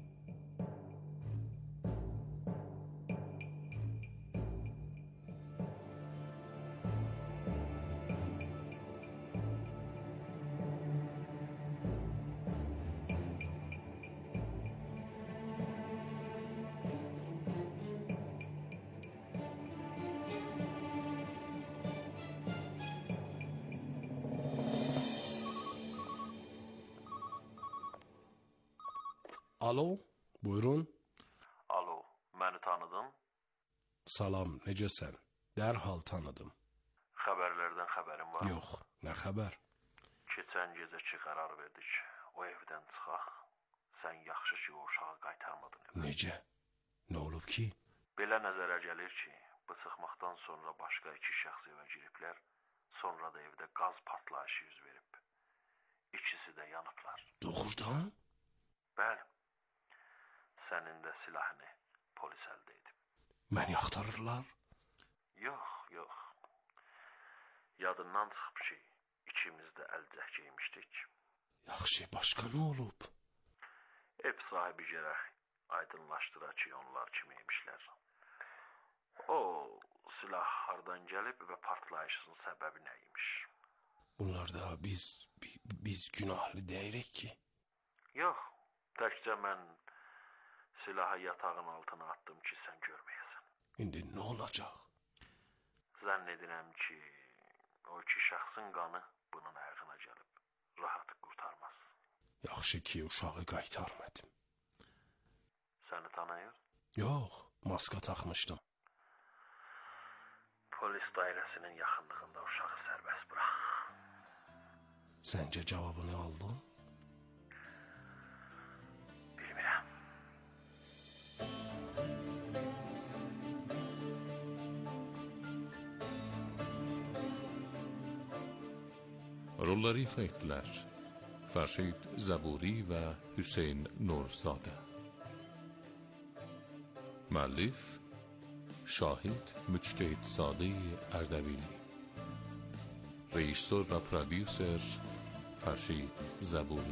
Alo, buyurun. Alo, məni tanıdın? Salam, necəsən? Dərhal tanıdım. Xəbərlərdən xəbərim var. Yox, nə xəbər? Keçən gecəki qərar verdik. O evdən çıxaq. Sən yaxşı ki, o uşağı qaytarmadın. Evə. Necə? Nə olub ki? Belə nəzərə gəlir ki, bu çıxmaqdan sonra başqa iki şəxs evə giriblər. Sonra da evdə qaz partlayışı yüz verib. İkisi də yanıblar. Doğrudan? Bəli. Sənin də silahını polis əldə edib. Məni axtarırlar? Yox, yox. Yadından çıxıb ki, ikimiz də əlcək geymişdik. Yaxşı, başqa nə olub? Ev sahibi gərək aydınlaşdıra ki, onlar kimiymişlər. O silah hardan gəlib və partlayışın səbəbi nə imiş? Bunlarda biz, bi- biz günahlı deyirik ki. Yox, təkcə mən silahı yatağın altına attım ki, sən görməyəsən. İndi nə olacaq? Zənn edirəm ki, o iki şəxsin qanı bunun ayağına gəlib. Rahat qurtarmaz. Yaxşı ki, uşağı qaytarmadım. Səni tanıyır? Yox, maska taxmışdım. Polis dairəsinin yaxınlığında uşağı sərbəst bırax. Səncə cavabını aldın? Bilmirəm. Rolları ifa etdilər. Fərşid Zəburi və Hüseyn Nurzadə. Müəllif Şahid Müctehid Sadı Ərdəbili. Rejissor və prodüser Fərşid Zəburi.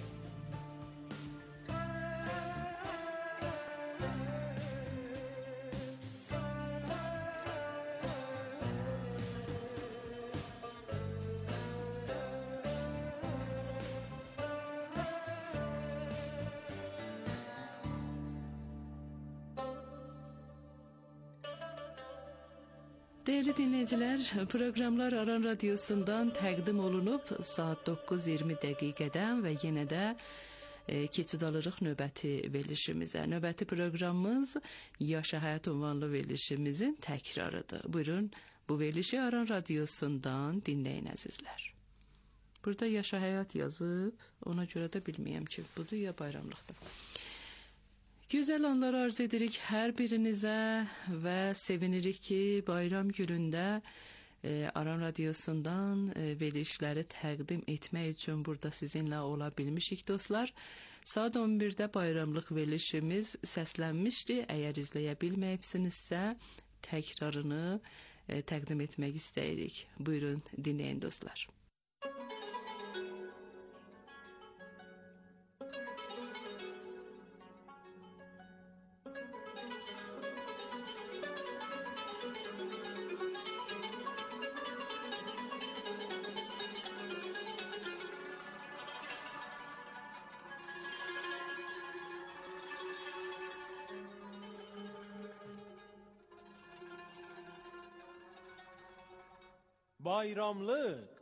Değerli dinleyiciler, programlar Aran Radyosu'ndan təqdim olunub saat doqquz iyirmi dəqiqədən və yenə də e, keçid alırıq növbəti verilişimizə. Növbəti proqramımız Yaşa Həyat ünvanlı verilişimizin təkrarıdır. Buyurun, bu verilişi Aran Radyosu'ndan dinləyin əzizlər. Burada Yaşa Həyat yazıb, ona görə də bilməyəm ki, budur ya bayramlıqdır. Güzel anlar arz edirik hər birinizə və sevinirik ki, bayram günündə e, Aran Radyosu'ndan e, verilişləri təqdim etmək üçün burada sizinlə ola bilmişik dostlar. Saat on birdə bayramlıq verilişimiz səslənmişdi. Əgər izləyə bilməyibsinizsə, təkrarını e, təqdim etmək istəyirik. Buyurun, dinləyin dostlar. Bayramlıq